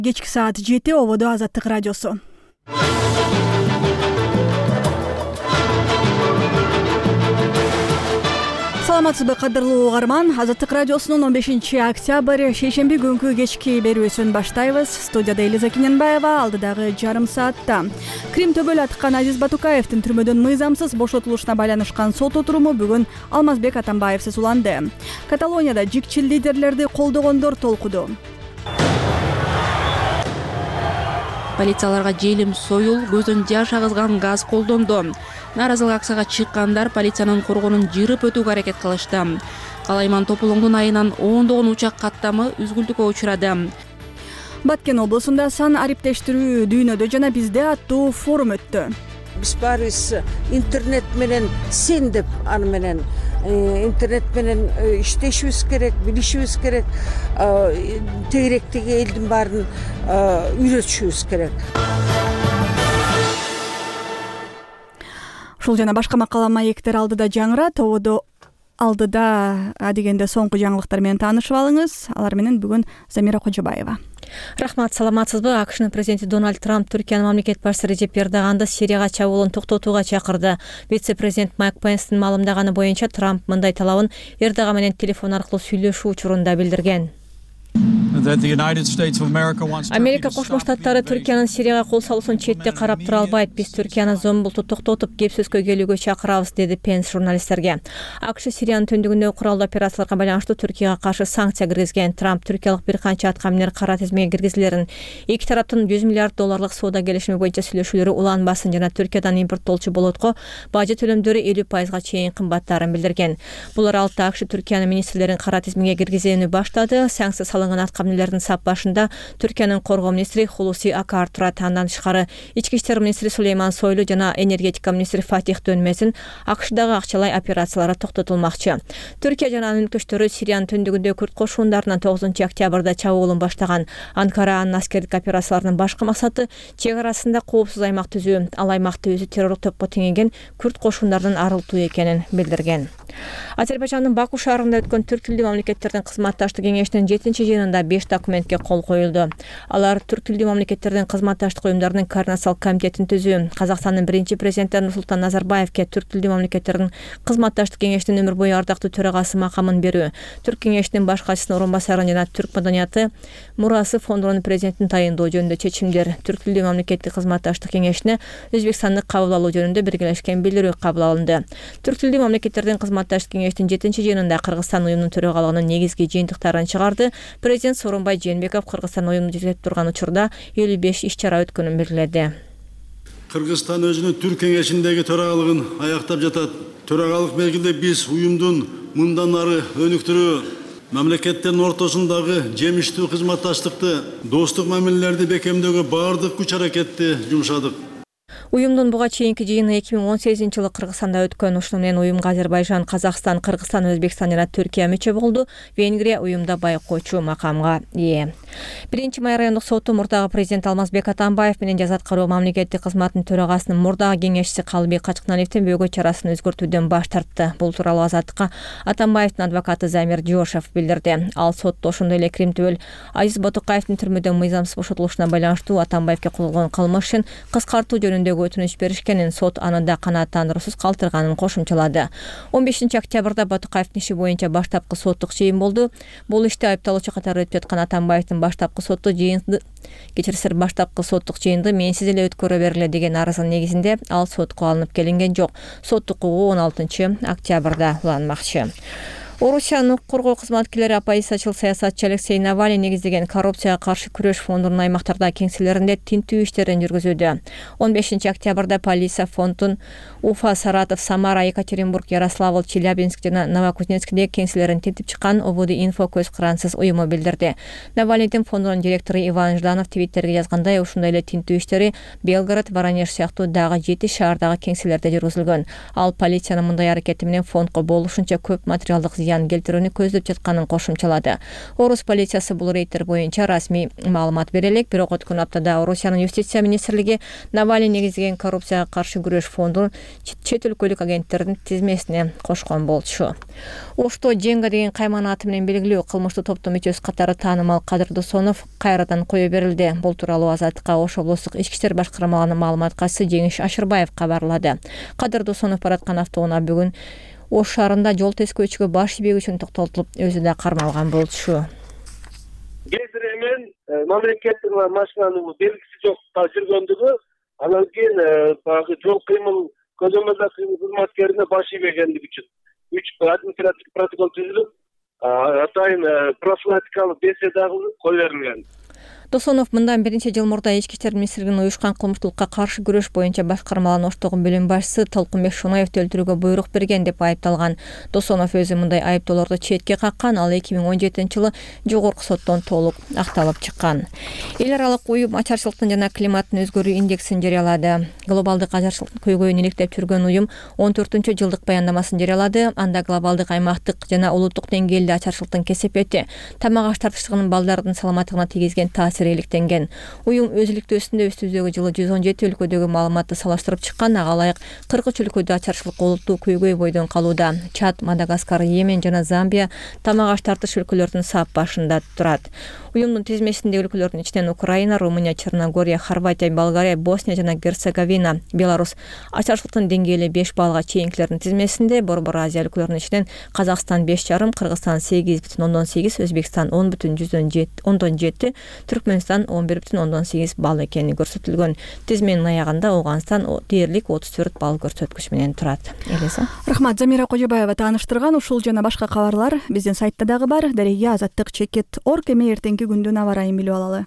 Кечки саат 7 ободо Азаттык радиосу. Саламатсызбы кадырлуу угарман. Азаттык радиосунун 15-октябрь шейшемби күнкү кечки берүүсүн баштайбыз. Студияда Элиза Кененбаева, алдыдагы жарым саатта. Крим төбөлү аткан Азиз Батукаевдин түрмөдөн мыйзамсыз бошотулушуна байланышкан сот отуруму бүгүн Алмазбек Атамбаевсиз уланды. Каталонияда жикчил лидерлерди колдогондор толкуду. Полицияларга желим, союл, көзөн жаш агызган газ колдонду. Нааразылык акцияга чыккандар полициянын коргонун жырып өтүүгө аракет кылышты. Калайман Тополоңдун айынан ондогон учак каттамы үзгүлтүккө учурады. Баткен облусунда сан ариптештирүү дүйнөдө жана бизде аттуу форум өттү. Биз баарыбыз интернет менен сендип, аны менен интернет менен иштешибиз керек, билишибиз керек, тегеректеги элдин баарын үйрөтүшүбүз керек. Ушул жана башка макала маектер алдыда жаңырат. Ободо алдыда дегенде соңку жаңылыктар менен таанышып алыңыз. Алар менен бүгүн Замира Кожобаева. Рахмат, саламатсызбы? АКШнын президенти Дональд Трамп Түркиянын мамлекет башчысы Режеп Эрдоганды Сирияга чабуулун токтотууга чакырды. Вице-президент Майк Пенстин маалымдаганы боюнча Трамп мындай талабын Эрдоган менен телефон аркылуу сүйлөшүү учурунда билдирген. Америка Кошмо Штаттары Түркиянын Сирияга кол салуусун четте карап тура албайт. Биз Түркияны зомбулту токтотуп, кеп сөзгө келүүгө чакырабыз, деди Пенс журналисттерге. АКШ Сириянын түндүгүндөгү куралдуу операцияларга байланыштуу Түркияга каршы санкция киргизген. Трамп түркиялык бир канча аткаминер кара тизмеге киргизилерин, эки тараптын $100 миллиард соода келишими боюнча сүйлөшүүлөрү уланбасын жана Түркиядан импорттолчу болотко бажы төлөмдөрү 50%га чейин кымбаттаарын билдирген. Бул аралыкта АКШ Түркиянын министрлерин кара тизмеге киргизүүнү баштады. Санкция салынган аткаминерлердин сап башында Түркиянын коргоо министри Хулуси Акар турат. Андан тышкары ички иштер министри Сулейман Сойлу жана энергетика министри Фатих Дөнмесин АКШдагы акчалай операциялары токтотулмакчы. Түркия жана анын өлкөштөрү Сириянын түндүгүндө Күрд кошундарынан 9 октябрда чабуулун баштаган. Анкара анын аскердик операцияларынын башкы максаты чек арасында коопсуз аймак түзүү. Ал аймакты өзү террорлук топко теңеген Күрд кошундарынан арылтуу экенин билдирген. Азербайжандын Баку шаарында өткөн түрк тилдүү мамлекеттердин кызматташтык кеңешинин 7-жыйынында 5 документке кол коюлду. Алар түрк тилдүү мамлекеттердин кызматташтык уюмдарынын координациялык комитетин түзүү, Казакстандын биринчи президенти Нурсултан Назарбаевке түрк тилдүү мамлекеттердин кызматташтык кеңешинин өмүр бою ардактуу төрагасы макамын берүү, түрк кеңешинин баш катчысынын орун басарын жана түрк маданияты мурасы фондунун президентин тайындоо жөнүндө чечимдер. Түрк тилдүү мамлекеттик кызматташтык кеңешине Өзбекстанды кабыл алуу жөнүндө биргелешкен билдирүү кабыл алынды. Түрк тилдүү мамлекеттердин кызматташтык кеңештин 7-жыйынында Кыргызстан уюмунун төрагалыгынын негизги жыйынтыктарын чыгарды. Президент Сооронбай Жээнбеков Кыргызстан уюмун жетектеп турган учурда 55 иш-чара өткөнүн белгиледи. Кыргызстан өзүнүн түрк кеңешиндеги төрагалыгын аяктап жатат. Төрагалык мезгилде биз уюмдун мындан ары өнүктүрүү, мамлекеттердин ортосундагы жемиштүү кызматташтыкты, достук мамилелерди бекемдөөгө баардык күч аракетти жумшадык. Уюмдун буга чейинки жыйыны 2018-жылы Кыргызстанда өткөн. Ушуну менен уюмга Азербайжан, Казакстан, Кыргызстан, Өзбекстан жана Түркия мүчө болду. Венгрия уюмда байкоочу макамга ээ. 1-май райондук соту мурдагы президент Алмазбек Атамбаев менен жаза аткаруу мамлекеттик кызматтын төрагасынын мурдагы кеңешчиси Калыбек Качкыналиевдин бөгөө чарасын өзгөртүүдөн баш тартты. Бул тууралуу Азаттыкка Атамбаевдин адвокаты Замир Жошев билдирди. Ал сотто ошондой эле Крим төбөл Азиз Батукаевдин түрмөдөн мыйзамсыз бошотулушуна байланыштуу Атамбаевге козголгон кылмыш үчүн кыскартуу жөнүндөгү өтүнүч беришкенин, сот аны да канааттандыруусуз калтырганын кошумчалады. 15 октябрда Батукаевдин иши боюнча баштапкы соттук жыйын болду. Бул иште айыпталуучу катары өтүп жаткан Атамбаевдин баштапкы соттук жыйынды менсиз эле өткөрө бергиле деген арызынын негизинде ал сотко алынып келинген жок. Сот укугу 16 октябрда уланмакчы. Орусиянын укук коргоо кызматкерлери оппозициячыл саясатчы Алексей Навальный негиздеген коррупцияга каршы күрөш фондунун аймактарда кеңселеринде тинтүү иштерин жүргүзүүдө. 15 октябрда полиция фондун Уфа, Саратов, Самара, Екатеринбург, Ярославль, Челябинск жана Новокузнецкдеги кеңселерин тинтип чыккан Обуди инфо көз кырансыз уюму билдирди. Навальныйдын фондунун директору Иван Жданов твиттерге жазгандай, ушундай эле тинтүү иштери Белгород, Воронеж сыяктуу дагы 7 шаардагы кеңселерде жүргүзүлгөн. Ал полициянын мындай аракети менен фондко болушунча көп материалдык зыян келтирүүнү көздөп жатканын кошумчалады. Орус полициясы бул рейдтер боюнча расмий маалымат бере элек, бирок өткөн аптада Орусиянын юстиция министрлиги Навальный негизген коррупцияга каршы күрөш фондун чет өлкөлүк агенттердин тизмесине кошкон болчу. Ошто Женга деген кайман аты менен белгилүү кылмыштуу топтун мүчөсү катары таанымал Кадыр Досонов кайрадан кое берилди. Бул тууралуу Азаттыкка Ош облустук ички иштер башкармалыгынын маалымат катчысы Жеңиш Ашырбаев кабарлады. Кадыр Досонов бараткан автоунаа бүгүн Ош шаарында жол тескөөчүгө баш ийбек үчүн токтотулуп, өзү да кармалган болчу. Кезир эмен мамлекеттин машинанын белгиси жок жүргөндүгү, анан кийин баягы жол кыймыл көзөмөлдөө кызматкерине баш ийбегендиги үчүн 3 административдик протокол түзүлүп, атайын профилактикалык беседа кылып кое берилген. Досонов мындан биринчи жыл мурда ички иштер министрлигинин уюшкан кылмыштуулукка каршы күрөш боюнча башкармаланын Оштогу бөлүм башчысы Толкунбек Шунаевди өлтүрүүгө буйрук берген деп айыпталган. Досонов өзү мындай айыптоолорду четке каккан, ал 2017-жылы жогорку соттон толук акталып чыккан. Эл аралык уюм ачарчылыктын жана климаттын өзгөрүү индексин жарыялады. Глобалдык ачарчылыктын көйгөйүн иликтеп жүргөн уюм 14-жылдык баяндамасын жарыялады. Анда глобалдык, аймактык жана улуттук деңгээлде ачарчылыктын кесепети, тамак аш тартыштыгынын балдардын саламаттыгына тийгизген таасири иликтенген. Уюм өз иликтөөсүндө өстүздөгү жылы 117 өлкөдөгү маалыматты салыштырып чыккан. Ага ылайык 43 өлкөдө ачарчылык олуттуу көйгөй бойдон калууда. Чад, Мадагаскар, Йемен жана Замбия тамак аш тартыш өлкөлөрдүн сап башында турат. Уюмдун тизмесинде өлкөлөрдүн ичинен Украина, Румыния, Черногория, Хорватия, Болгария, Босния жана Герцеговина, Беларусь ачарчылыктын деңгээли 5 баллга чейинкилердин тизмесинде, Борбор Азия өлкөлөрүнүн ичинен Казакстан 5,5, Кыргызстан 8,8, Өзбекстан 10,7, Түркмөнстан 11,8 балл экени көрсөтүлгөн. Тизменин аягында Ауганстан дээрлик 34 балл көрсөткүч менен турат. Элеса. Рахмат, Замира Кожобаева тааныштырган. Ушул жана башка кабарлар биздин сайтта дагы бар. Дареге Азаттык.org. Эми эртеңки күндүн аба ырайын билип алалы.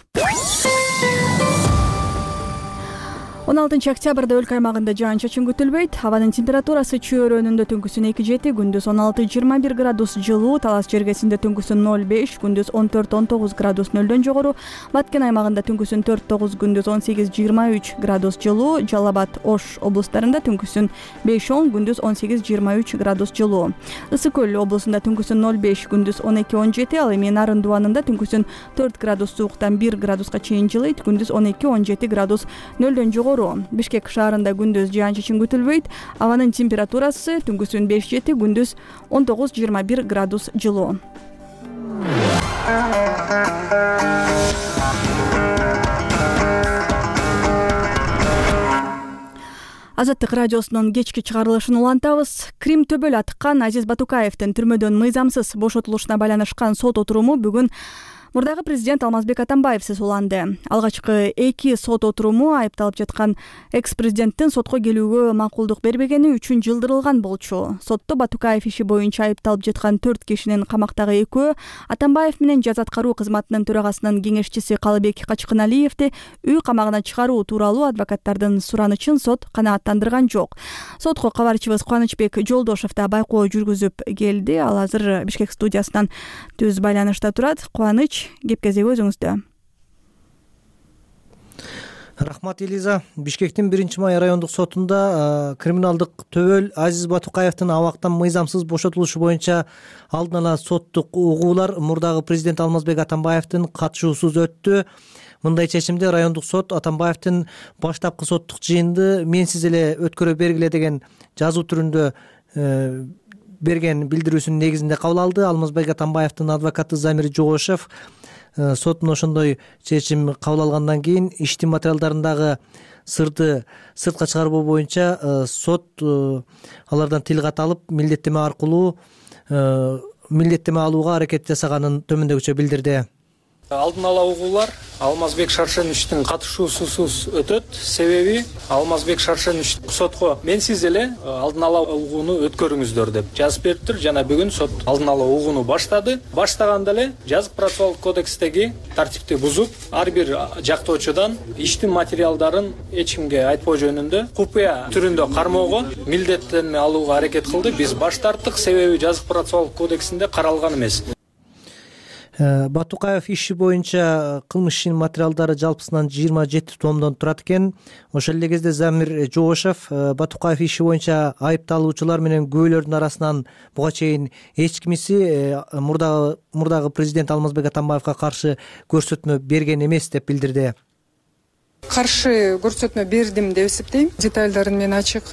16 октябрда өлкө аймагында жаан-чачын күтүлбөйт. Абанын температурасы чөйрөнүндө түнкүсүн 2-7, күндүз 16-21 градус жылуу, Талас жергесинде түнкүсүн 0-5, күндүз 14-19 градус нөлдөн жогору, Баткен аймагында түнкүсүн 4-9, күндүз 18-23 градус жылуу, Жалал Абад, Ош облустарында түнкүсүн 5-10, күндүз 18-23 градус жылуу. Ысык Көл облусунда түнкүсүн 0-5, күндүз 12-17, ал эми Нарын Дубанында түнкүсүн 4 градус сууктан 1 градуска чейин жылыйт, күндүз 12-17 градус нөлдөн жогору. Бишкек шаарында күндүз жаан-чачын күтүлбөйт. Абанын температурасы түнкүсүн 5-7, күндүз 19-21 градус жылуу. Азаттык радиосунун кечки чыгарылышын улантабыз. Крим төбөл атыккан Азиз Батукаевдин түрмөдөн мыйзамсыз бошотулушуна байланышкан сот отуруму бүгүн мурдагы президент Алмазбек Атамбаевсиз уланды. Алгачкы 2 сот отуруму айыпталып жаткан экс-президенттин сотко келүүгө макулдук бербегени үчүн жылдырылган болчу. Сотто Батукаев иши боюнча айыпталып жаткан 4 кишинин камактагы экөө Атамбаев менен жаза аткаруу кызматынын төрагасынын кеңешчиси Калыбек Качкыналиевди үй камагына чыгаруу тууралуу адвокаттардын суранычын сот канааттандырган жок. Сотко кабарчыбыз Кубанычбек Жолдошов да байкоо жүргүзүп келди. Ал азыр Бишкек студиясынан түз байланышта турат. Кубаныч, кеп кезеги өзүңүздө. Рахмат, Элиза. Бишкектин 1-май райондук сотунда криминалдык төбөл Азиз Батукаевдин абактан мыйзамсыз бошотулушу боюнча алдын ала соттук угуулар мурдагы президент Алмазбек Атамбаевдин катышуусуз өттү. Мындай чечимде райондук сот Атамбаевдин баштапкы соттук жыйынды менсиз эле өткөрө бергиле деген жазуу түрүндө берген билдирүүсүнүн негизинде кабыл алды. Алмазбек Атамбаевдин адвокаты Замир Жогошев соттун ошондой чечим кабыл алгандан кийин иштин материалдарындагы сырды сыртка чыгаруу боюнча сот алардан тил кат алып милдеттеме аркылуу милдеттеме алууга аракет жасаганын төмөндөгүчө билдирди. Алдын ала угуулар Алмазбек Шаршеновичтин катышуусусуз өтөт. Себеби Алмазбек Шаршенович сотко менсиз эле алдын ала угууну өткөрүңүздөр деп жазып бериптир. Жана бүгүн сот алдын ала угууну баштады. Баштаганда эле жазык процессуалдык кодекстеги тартипти бузуп, ар бир жактоочудан иштин материалдарын эч кимге айтпоо жөнүндө купуя түрүндө кармоого милдеттеме алууга аракет кылды. Биз баш тарттык, себеби жазык процессуалдык кодексинде каралган эмес. Батукаев иши боюнча кылмыш ишинин материалдары жалпысынан 27 томдон турат экен. Ошол эле кезде Замир Жогошев Батукаев иши боюнча айыпталуучулар менен күбөлөрдүн арасынан буга чейин эч кимиси мурдагы президент Алмазбек Атамбаевга каршы көрсөтмө берген эмес деп билдирди. Каршы көрсөтмө бердим деп эсептейм. Детальдарын мен ачык.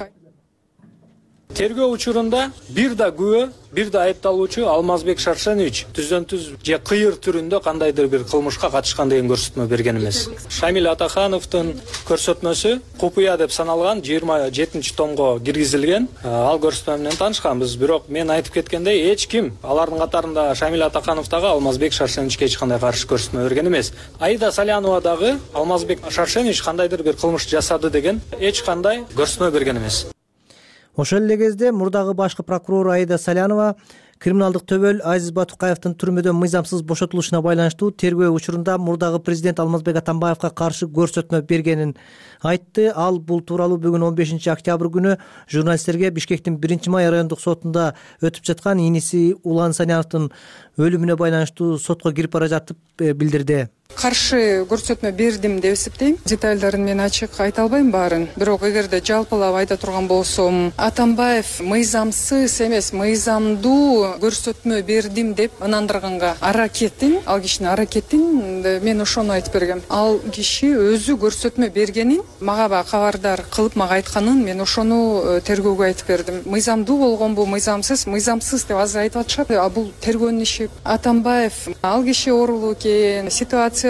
Тергөө учурунда бир да күбө, бир да айыпталуучу Алмазбек Шаршенович түздөн-түз же кыйыр түрүндө кандайдыр бир кылмышка катышкан деген көрсөтмө берген эмес. Шамил Атахановдун көрсөтмөсү купуя деп саналган 27-томго киргизилген. Ал көрсөтмө менен таанышканбыз, бирок мен айтып кеткендей эч ким алардын катарында Шамил Атаханов дагы Алмазбек Шаршеновичке эч кандай каршы көрсөтмө берген эмес. Аида Салянова дагы Алмазбек Шаршенович кандайдыр бир кылмыш жасады деген эч кандай көрсөтмө берген эмес. Ошол эле кезде мурдагы башкы прокурор Аида Салянова криминалдык төбөл Азиз Батукаевдин түрмөдөн мыйзамсыз бошотулушуна байланыштуу тергөө учурунда мурдагы президент Алмазбек Атамбаевга каршы көрсөтмө бергенин айтты. Ал бул тууралуу бүгүн 15 октябрь күнү журналисттерге Бишкектин 1-май райондук сотунда өтүп жаткан иниси Улан Саняновдун өлүмүнө байланыштуу сотко кирип бара жатып билдирди. Каршы көрсөтмө бердим деп эсептейм. Детальдарын мен ачык айта албайм баарын. Бирок эгерде жалпылап айта турган болсом, Атамбаев мыйзамсыз эмес, мыйзамдуу көрсөтмө бердим деп ынандырганга аракетин, ал кишинин аракетин мен ошону айтып бергем. Ал киши өзү көрсөтмө бергенин мага кабардар кылып мага айтканын мен ошону тергөөгө айтып бердим. Мыйзамдуу болгонбу, мыйзамсыз деп азыр айтып атышат. Бул тергөөнүн иши. Атамбаев ал киши оорулуу экен, ситуация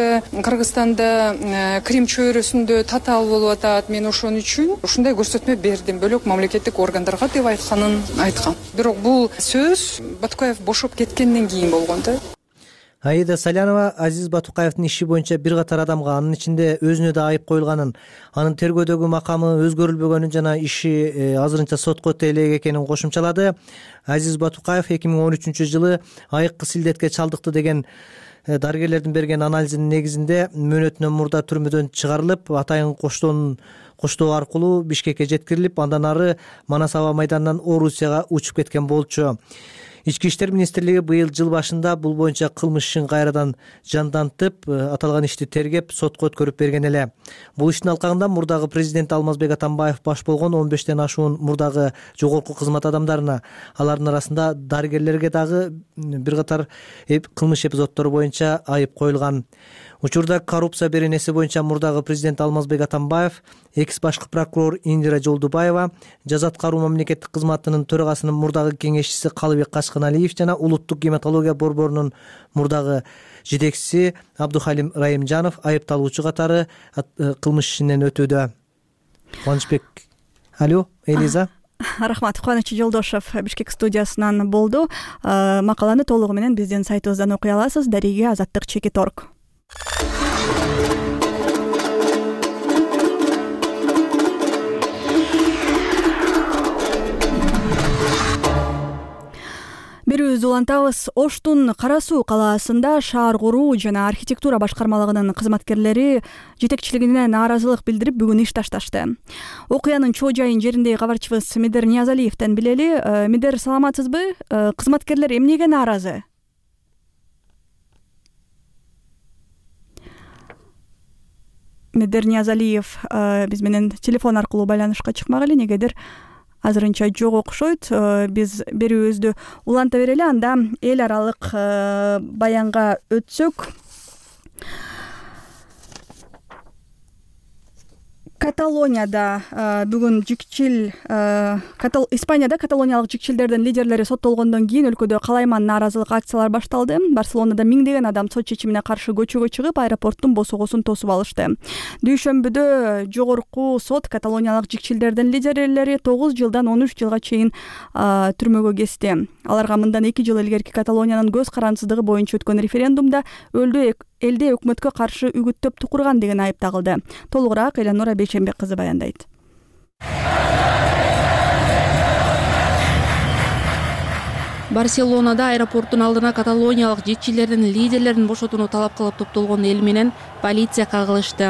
Кыргызстанда Крим чөйрөсүндө татаал болуп атат. Мен ошон үчүн ушундай көрсөтмө бердим. Бөлөк мамлекеттик органдарга деп айтканын айткан. Бирок бул сөз Батукаев бошоп кеткенден кийин болгон да. Аида Салянова Азиз Батукаевдин иши боюнча бир катар адамга, анын ичинде өзүнө да айып коюлганын, анын тергөөдөгү макамы өзгөрүлбөгөнүн жана иши азырынча сотко өтө элек экенин кошумчалады. Азиз Батукаев 2013-жылы айыккы силдетке чалдыкты деген дарыгерлердин берген анализинин негизинде мөөнөтүнөн мурда түрмөдөн чыгарылып, атайын коштоо аркылуу Бишкекке жеткирилип, андан ары Манас аба майданынан Орусияга учуп кеткен болчу. Ички иштер министрлиги быйыл жыл башында бул боюнча кылмыш ишин кайрадан жандантып, аталган ишти тергеп, сотко өткөрүп берген эле. Бул иштин алкагында мурдагы президент Алмазбек Атамбаев баш болгон 15тен ашуун мурдагы жогорку кызмат адамдарына, алардын арасында дарыгерлерге дагы бир катар кылмыш эпизоддору боюнча айып коюлган. Учурда коррупция беренеси боюнча мурдагы президент Алмазбек Атамбаев, экс башкы прокурор Индира Жолдубаева, жаза аткаруу мамлекеттик кызматынын төрагасынын мурдагы кеңешчиси Калыбек Качканалиев жана улуттук гематология борборунун мурдагы жетекчиси Абдухалим Райымжанов айыпталуучу катары кылмыш ишинен өтүүдө. Кубанычбек, алло, Элиза. Рахмат. Кубаныч Жолдошев Бишкек студиясынан болду. Макаланы толугу менен биздин сайтыбыздан окуй аласыз. Дариги Азаттык Чекиторг. Берүүбүздү улантабыз. Оштун Кара Суу калаасында шаар куруу жана архитектура башкармалыгынын кызматкерлери жетекчилигине нааразылык билдирип, бүгүн иш ташташты. Окуянын чоо жайын жериндеги кабарчыбыз Медер Ниязалиевден билели. Медер, саламатсызбы? Кызматкерлер эмнеге нааразы? Медер Ниязалиев биз менен телефон аркылуу байланышка чыкмак эле, негедир азырынча жок окшойт. Биз берүүбүздү уланта берели, анда эл аралык баянга өтсөк. Каталонияда бүгүн Испанияда каталониялык жикчилдердин лидерлери соттолгондон кийин өлкөдө калайман нааразылык акциялар башталды. Барселонада миңдеген адам сот чечимине каршы көчөгө чыгып, аэропорттун босогосун тосуп алышты. Дүйшөмбүдө жогорку сот каталониялык жикчилдердин лидерлери 9 жылдан 13 жылга чейин түрмөгө кести. Аларга мындан 2 жыл илгерки Каталониянын көз карансыздыгы боюнча өткөн референдумда элде өкмөткө каршы үгүттөп тукурган деген айып тагылды. Толугураак Эленора Бейшембек кызы баяндайт. Барселонада аэропорттун алдына каталониялык жетчилердин лидерлерин бошотууну талап кылып топтолгон эл менен полиция кагылышты.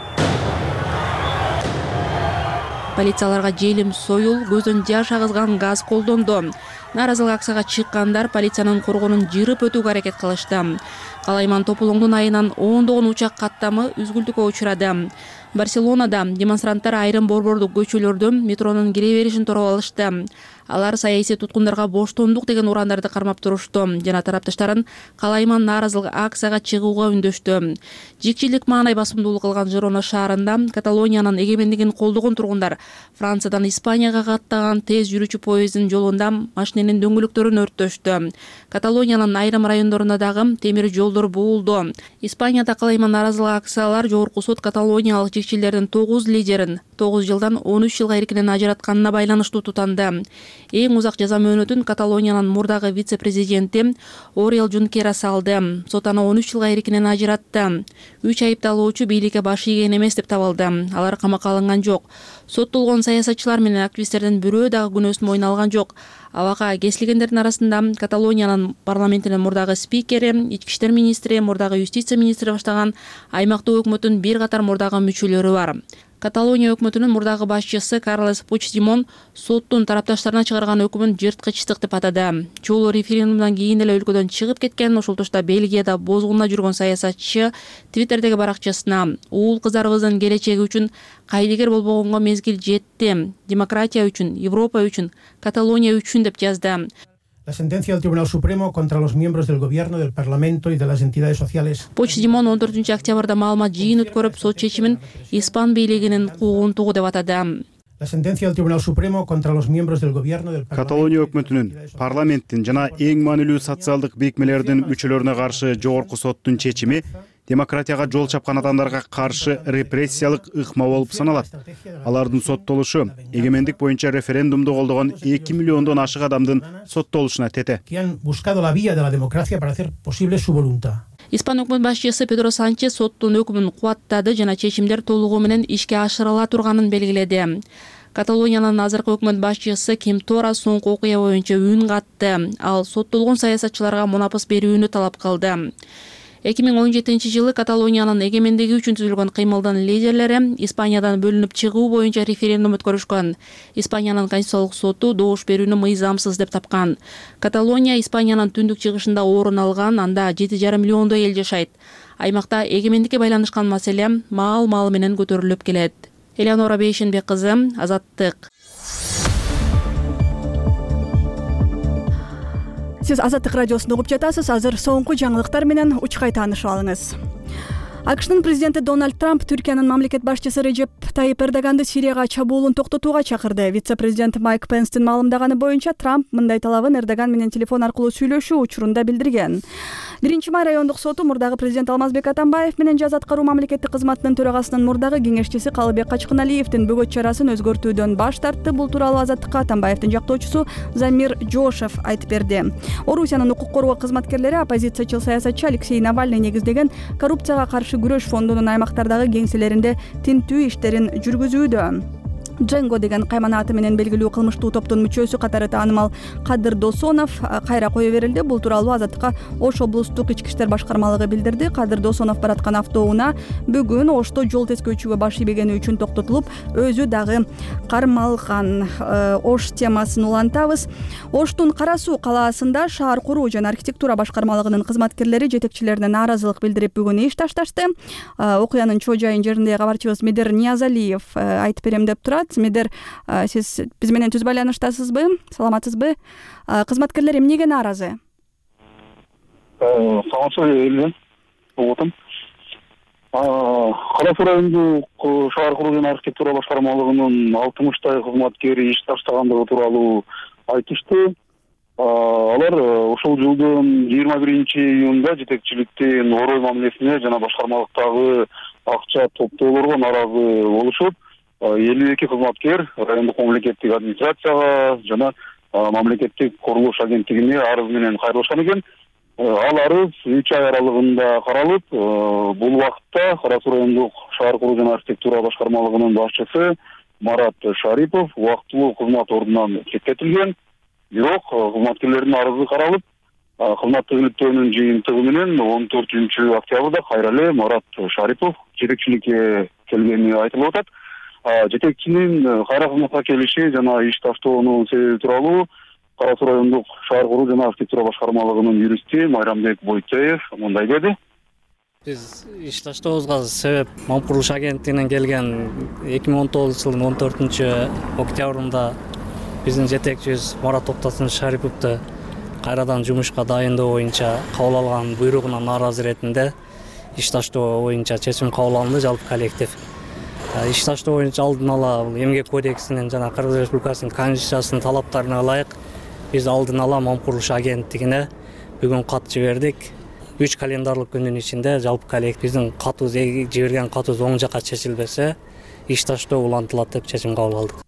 Полицияларга желим, союл, көздөн жаш агызган газ колдонду. Нааразылык акцияга чыккандар полициянын коргонун жырып өтүүгө аракет кылышты. Калайман Тополоңдун айынан ондогон учак каттамы үзгүлтүккө учурады. Барселонада демонстранттар айрым борбордук көчөлөрдө метронун кире беришин тороп алышты. Алар саясий туткундарга боштондук деген урандарды кармап турушту жана тарапташтарын калайман нааразылык акцияга чыгууга үндөштү. Жикчилик маанай басымдуулук кылган Жирона шаарында Каталониянын эгемендигин колдогон тургундар Франциядан Испанияга каттаган тез жүрүүчү поезддин жолунда машиненин дөңгөлөктөрүн өрттөштү. Каталониянын айрым райондорунда дагы темир жолдор буулду. Испанияда калайман нааразылык акциялар жогорку сот каталониялык жикчилердин 9 лидерин 9 жылдан 13 жылга эркинен ажыратканына байланыштуу тутанды. Эң узак жаза мөөнөтүн Каталониянын мурдагы вице-президенти Ориел Жункерас алды. Сот аны 13 жылга эркинен ажыратты. 3 айыпталуучу бийликке баш ийген эмес деп табылды. Алар камакка алынган жок. Соттолгон саясатчылар менен активисттердин бирөө дагы күнөөсүн мойнуна алган жок. Абакка кесилгендердин арасында Каталониянын парламентинин мурдагы спикери, ички иштер министри, мурдагы юстиция министри баштаган аймактык өкмөттүн бир катар мурдагы мүчөлөрү бар. Каталония өкмөтүнүн мурдагы башчысы Карлес Пучдемон соттун тарапташтарына чыгарган өкүмүн жырткычтык деп атады. Жолу референдумдан кийин эле өлкөдөн чыгып кеткен, ошол тушта Бельгияда бозгунда жүргөн саясатчы Твиттердеги баракчасына уул кыздарыбыздын келечеги үчүн кайдыгер болбогонго мезгил жетти. Демократия үчүн, Европа үчүн, Каталония үчүн деп жазды. La sentencia del Tribunal Supremo contra los miembros del Gobierno, del Parlamento y de las entidades sociales. Пучдемон 14 октябрда маалымат жыйын өткөрүп, сот чечимин Испан бийлигинин куугунтугу деп атады. La sentencia del Tribunal Supremo contra los miembros del Gobierno, del Parlamento. Каталония өкмөтүнүн, парламенттин жана эң маанилүү социалдык бирикмелердин мүчөлөрүнө каршы жогорку соттун чечими демократияга жол чапкан адамдарга каршы репрессиялык ыкма болуп саналат. Алардын соттолушу эгемендик боюнча референдумду колдогон 2 миллиондон ашык адамдын соттолушуна тете. Que han buscado la vía de la democracia para hacer posible su voluntad. Испан өкмөт башчысы Педро Санчес соттун өкүмүн кубаттады жана чечимдер толугу менен ишке ашырыла турганын белгиледи. Каталониянын азыркы өкмөт башчысы Ким Тора соңку окуя боюнча үн катты. Ал соттолгон саясатчыларга мунапыс берүүнү талап кылды. 2017 жылы Каталониянын эгемендиги үчүн түзүлгөн кыймылдын лидерлери Испаниядан бөлүнүп чыгуу боюнча референдум өткөрүшкөн. Испаниянын конституциялык соту добуш берүүнү мыйзамсыз деп тапкан. Каталония Испаниянын түндүк чыгышында орун алган, анда 7,5 миллиондой эл жашайт. Аймакта эгемендикке байланышкан маселе маал менен көтөрүлүп келет. Элеонора Бейшенбек кызы, Азаттык. Сиз Азаттык радиосун угуп жатасыз. Азыр соңку жаңылыктар менен учкай таанышып алыңыз. АКШнын президенти Дональд Трамп Түркиянын мамлекет башчысы Режеп Тайип Эрдоганды Сирияга чабуулун токтотууга чакырды. Вице-президент Майк Пенстин маалымдаганы боюнча Трамп мындай талабын Эрдоган менен телефон аркылуу сүйлөшүү учурунда билдирген. 1-май райондук соту мурдагы президент Алмазбек Атамбаев менен жаз аткаруу мамлекеттик кызматынын төрагасынын мурдагы кеңешчиси Калыбек Качкыналиевдин бөгөт чарасын өзгөртүүдөн баш тартты. Бул тууралуу Азаттыкка Атамбаевдин жактоочусу Замир Жошев айтып берди. Орусиянын укук коргоо кызматкерлери оппозициячыл саясатчы Алексей Навальный негиздеген коррупцияга каршы күрөш фондунун аймактардагы кеңселеринде тинтүү иштерин жүргүзүүдө. Дженго деген каймана аты менен белгилүү кылмыштуу топтун мүчөсү катары таанымал Кадыр Досонов кайра кое берилди. Бул тууралуу Азаттыкка Ош облустук ички иштер башкармалыгы билдирди. Кадыр Досонов бараткан автоунаа бүгүн Ошто жол тескөөчүгө баш ийбегени үчүн токтотулуп, өзү дагы кармалган. Ош темасын улантабыз. Оштун Кара Суу калаасында шаар куруу жана архитектура башкармалыгынын кызматкерлери жетекчилерине нааразылык билдирип бүгүн иш ташташты. Окуянын чоо жайын жеринде кабарчыбыз Медер Ниязалиев айтып берем деп турат. Медер, сиз биз менен түз байланыштасызбы? Саламатсызбы? Кызматкерлер эмнеге нааразы? Саламатсызбы, Элен. Отум. Кара Суу райондук шаар куруу жана архитектура башкармалыгынын 60 кызматкери иш таштагандыгы тууралуу айтышты. Алар ушул жылдын 21-июнда жетекчиликтин орой мамилесине жана башкармалыктагы акча топтоолорго нааразы болушуп, 52 кызматкер райондук мамлекеттик администрацияга жана мамлекеттик курулуш агенттигине арыз менен кайрылышкан экен. Ал арыз 3 ай аралыгында каралып, бул убакытта Кара Суу райондук шаар куруу жана архитектура башкармалыгынын башчысы Марат Шарипов убактылуу кызмат ордунан четтетилген. Бирок кызматкерлердин арызы каралып, кызмат төгүлүптөрүнүн жыйынтыгы менен 14 октябрда кайра эле Марат Шарипов жетекчиликке келгени айтылып атат. Жетекчинин кайра кызматка келиши жана иш таштоонун себеби тууралуу Кара Суу райондук шаар куруу жана архитектура башкармалыгынын юристи Майрамбек Бойтеев мындай деди. Биз иш таштообузга себеп Мам курулуш агенттигинен келген 2019 жылдын 14-октябрында биздин жетекчибиз Марат Токтосун Шариповду кайрадан жумушка дайындоо боюнча кабыл алган буйругуна нааразы иретинде иш таштоо боюнча чечим кабыл алынды. Жалпы коллектив иш таштоо боюнча алдын ала бул эмгек кодексинин жана Кыргыз Республикасынын конституциясынын талаптарына ылайык биз алдын ала Мам курулуш агенттигине бүгүн кат жибердик. 3 календарлык күндүн ичинде жалпы коллектив биздин катыбыз жиберген катыбыз оң жакка чечилбесе иш таштоо улантылат деп чечим кабыл алдык.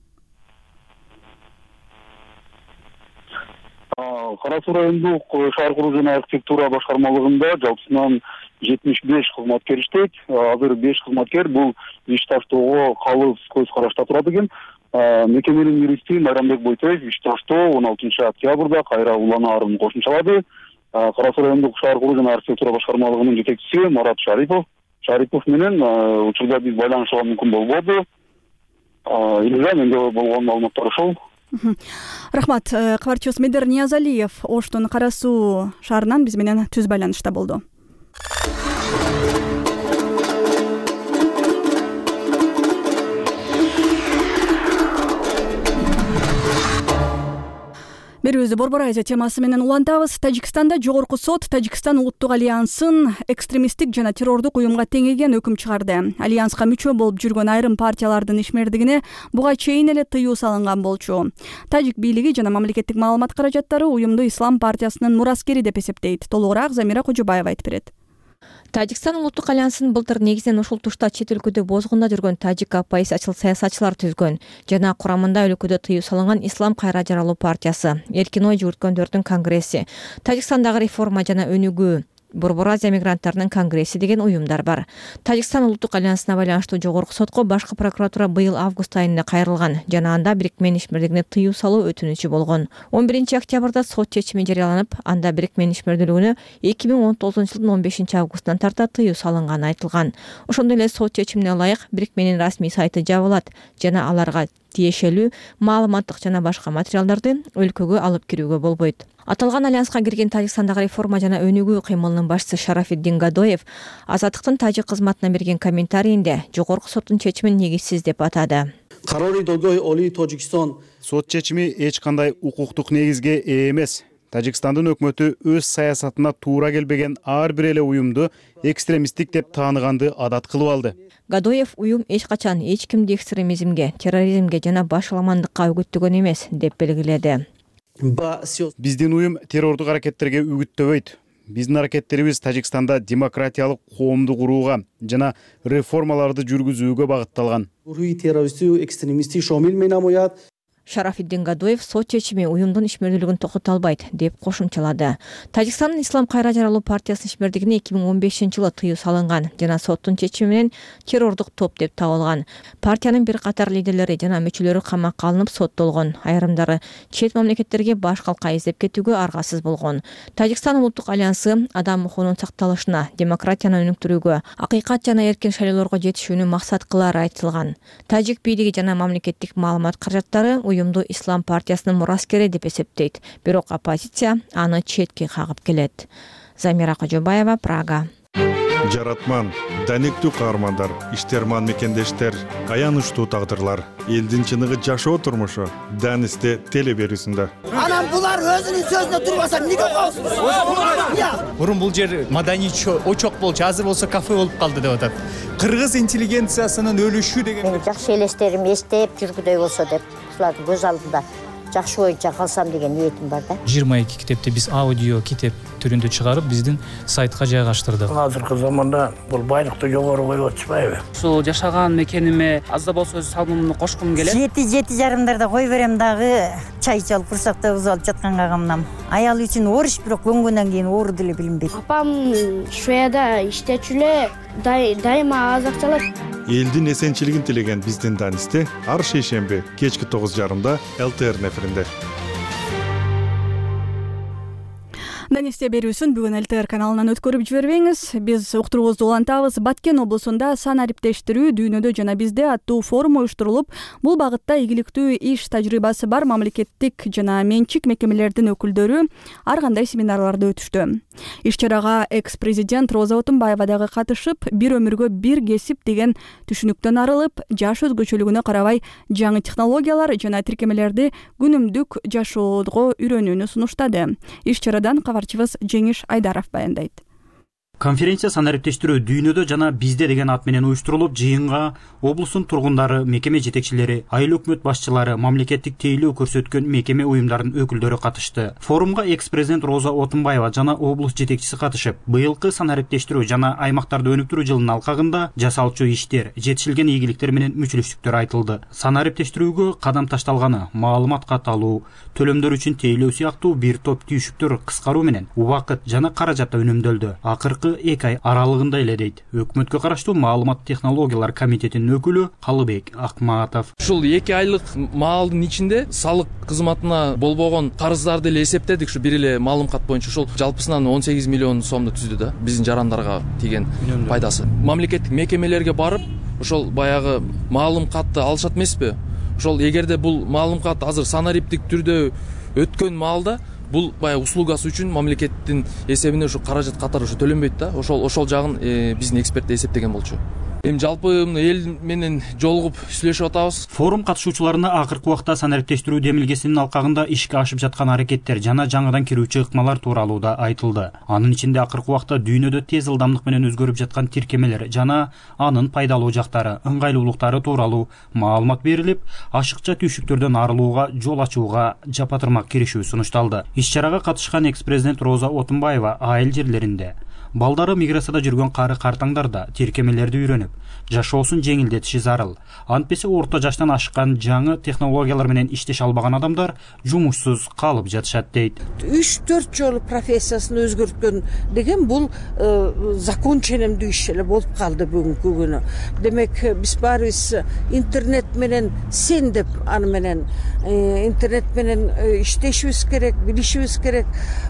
Кара Суу райондук шаар куруу жана архитектура башкармалыгында жалпысынан 75 кызматкер иштейт. Азыр 5 кызматкер бул иш таштоого калыс көз карашта турат экен. Мекеменин юристи Майрамбек Бойтеев иш таштоо 16 октябрда кайра уланаарын кошумчалады. Кара Суу райондук шаар куруу жана архитектура башкармалыгынын жетекчиси Марат Шарипов менен учурда биз байланышууга мүмкүн болбоду. Илиза, менде болгон маалыматтар ушул. Рахмат. Кабарчыбыз Медер Ниязалиев Оштун Кара Суу шаарынан биз менен түз байланышта болду. Берүүбүздү Борбор Азия темасы менен улантабыз. Тажикстанда жогорку сот Тажикстан улуттук альянсын экстремисттик жана террордук уюмга теңеген өкүм чыгарды. Альянска мүчө болуп жүргөн айрым партиялардын ишмердигине буга чейин эле тыюу салынган болчу. Тажик бийлиги жана мамлекеттик маалымат каражаттары уюмду Ислам партиясынын мураскери деп эсептейт. Толугураак Замира Кожобаева айтып берет. Тажикстан улуттук альянсын былтыр негизинен ушул тушта чет өлкөдө бозгунда жүргөн тажик оппозициячыл саясатчылар түзгөн жана курамында өлкөдө тыюу салынган Ислам кайра жаралуу партиясы, эркин ой жүгүрткөндөрдүн конгресси, Тажикстандагы реформа жана өнүгүү, Борбор Азия мигранттарынын конгресси деген уюмдар бар. Тажикстан улуттук альянсына байланыштуу жогорку сотко башкы прокуратура быйыл август айында кайрылган жана анда бирикменин ишмердигине тыюу салуу өтүнүчү болгон. 11 октябрда сот чечими жарыяланып, анда бирикменин ишмердүүлүгүнө 2019 жылдын 15 августунан тарта тыюу салынганы айтылган. Ошондой эле сот чечимине ылайык бирикменин расмий сайты жабылат жана аларга тиешелүү маалыматтык жана башка материалдарды өлкөгө алып кирүүгө болбойт. Аталган альянска кирген Тажикстандагы реформа жана өнүгүү кыймылынын башчысы Шарафиддин Гадоев Азаттыктын тажик кызматына берген комментарийинде жогорку соттун чечимин негизсиз деп атады. Сот чечими эч кандай укуктук негизге ээ эмес. Тажикстандын өкмөтү өз саясатына туура келбеген ар бир эле уюмду экстремисттик деп тааныганды адат кылып алды. Гадоев уюм эч качан эч кимди экстремизмге, терроризмге жана башаламандыкка үгүттөгөн эмес деп белгиледи. Биздин уюм террордук аракеттерге үгүттөбөйт. Биздин аракеттерибиз Тажикстанда демократиялык коомду курууга жана реформаларды жүргүзүүгө багытталган. Шарафиддин Гадоев сот чечими уюмдун ишмердүүлүгүн токтото албайт деп кошумчалады. Тажикстандын Ислам кайра жаралуу партиясынын ишмердигине 2015 жылы тыюу салынган жана соттун чечими менен террордук топ деп табылган. Партиянын бир катар лидерлери жана мүчөлөрү камакка алынып соттолгон. Айрымдары чет мамлекеттерге баш калка издеп кетүүгө аргасыз болгон. Тажикстан улуттук альянсы адам укугунун сакталышына, демократияны өнүктүрүүгө, акыйкат жана эркин шайлоолорго жетишүүнү максат кылары айтылган. Тажик бийлиги жана мамлекеттик маалымат каражаттары уюмду Ислам партиясынын мураскери деп эсептейт. Бирок оппозиция аны четке кагып келет. Замира Кожобаева, Прага. Жаратман, даниктүү каармандар, иштерман мекендештер, аянычтуу тагдырлар, элдин чыныгы жашоо турмушу Данисте теле берүүсүндө. Анан булар өзүнүн сөзүнө турбаса эмнеге коесуз? Мурун бул жер маданий очок болчу, азыр болсо кафе болуп калды деп атат. Кыргыз интеллигенциясынын өлүшү деген. Мен жакшы элестерим эстеп жүргүдөй болсо деп, ушулардын көз алдында жакшы боюнча калсам деген ниетим бар да. 22 китепти биз аудио китеп түрүндө чыгарып биздин сайтка жайгаштырдык. Азыркы заманда бул байлыкты жогору коюп атышпайбы? Ушул жашаган мекениме аз да болсо өз салымымды кошкум келет. 7:30 кой берем дагы чай чалып курсакта узалып жатканга камнам. Аял үчүн ооруш, бирок көнгөндөн кийин оору деле билинбейт. Апам Шведияда иштечү эле дайыма аз акча алат. Элдин эсенчилигин тилеген биздин Данисте ар шейшемби кечки 9:30 ЛТР эфиринде. Данисте берүүсүн бүгүн ЛТР каналынан өткөрүп жибербеңиз. Биз уктуруубузду улантабыз. Баткен облусунда санариптештирүү дүйнөдө жана бизде аттуу форум уюштурулуп, бул багытта ийгиликтүү иш тажрыйбасы бар мамлекеттик жана менчик мекемелердин өкүлдөрү ар кандай семинарларды өтүштү. Иш-чарага экс-президент Роза Отунбаева дагы катышып, бир өмүргө бир кесип деген түшүнүктөн арылып, жаш өзгөчөлүгүнө карабай жаңы технологиялар жана тиркемелерди күнүмдүк жашоого үйрөнүүнү сунуштады. Иш-чарадан кабарчыбыз Жеңиш Айдаров баяндайт. Конференция санариптештирүү дүйнөдө жана бизде деген ат менен уюштурулуп, жыйынга облустун тургундары, мекеме жетекчилери, айыл өкмөт башчылары, мамлекеттик тейлөө көрсөткөн мекеме уюмдарынын өкүлдөрү катышты. Форумга экс-президент Роза Отунбаева жана облус жетекчиси катышып, быйылкы санариптештирүү жана аймактарды өнүктүрүү жылынын алкагында жасалчу иштер, жетишилген ийгиликтер менен мүчүлүштүктөр айтылды. Санариптештирүүгө кадам ташталганы, маалымат катталуу, төлөмдөр үчүн тейлөө сыяктуу бир топ түйшүктөр кыскаруу менен убакыт жана каражат үнөмдөлдү. Акыркы 2 ай аралыгында эле дейт өкмөткө караштуу маалымат технологиялар комитетинин өкүлү Калыбек Акматов. Ушул 2 айлык маалдын ичинде салык кызматына болбогон карыздарды эле эсептедик. Ушу бир эле маалымат боюнча ушул жалпысынан 18 миллион сомду түздү да, биздин жарандарга тийген пайдасы. Мамлекеттик мекемелерге барып, ошол баягы маалыматты алышат эмеспи? Ошол эгерде бул маалымат азыр санариптик түрдө өткөн маалда бул баягы услугасы үчүн мамлекеттин эсебине ушу каражат катары ушу төлөнбөйт да. Ошол жагын биздин эксперттер эсептеген болчу. Эми жалпы эл менен жолугуп сүйлөшүп атабыз. Форум катышуучуларына акыркы убакта санариптештирүү демилгесинин алкагында ишке ашып жаткан аракеттер жана жаңыдан кирүүчү ыкмалар тууралуу да айтылды. Анын ичинде акыркы убакта дүйнөдө тез ылдамдык менен өзгөрүп жаткан тиркемелер жана анын пайдалуу жактары, ыңгайлуулуктары тууралуу маалымат берилип, ашыкча түйшүктөрдөн арылууга жол ачууга жапатырмак киришүү сунушталды. Иш-чарага катышкан экс-президент Роза Отунбаева айыл жерлеринде балдары миграцияда жүргөн кары картаңдар да тиркемелерди үйрөнүп, жашоосун жеңилдетиши зарыл. Антпесе орто жаштан ашкан жаңы технологиялар менен иштеше албаган адамдар жумушсуз калып жатышат дейт. 3-4 жолу профессиясын өзгөрткөн деген бул закон ченемдүү иш эле болуп калды бүгүнкү күнү. Демек биз баарыбыз интернет менен сен деп аны менен интернет менен иштешибиз керек, билишибиз керек,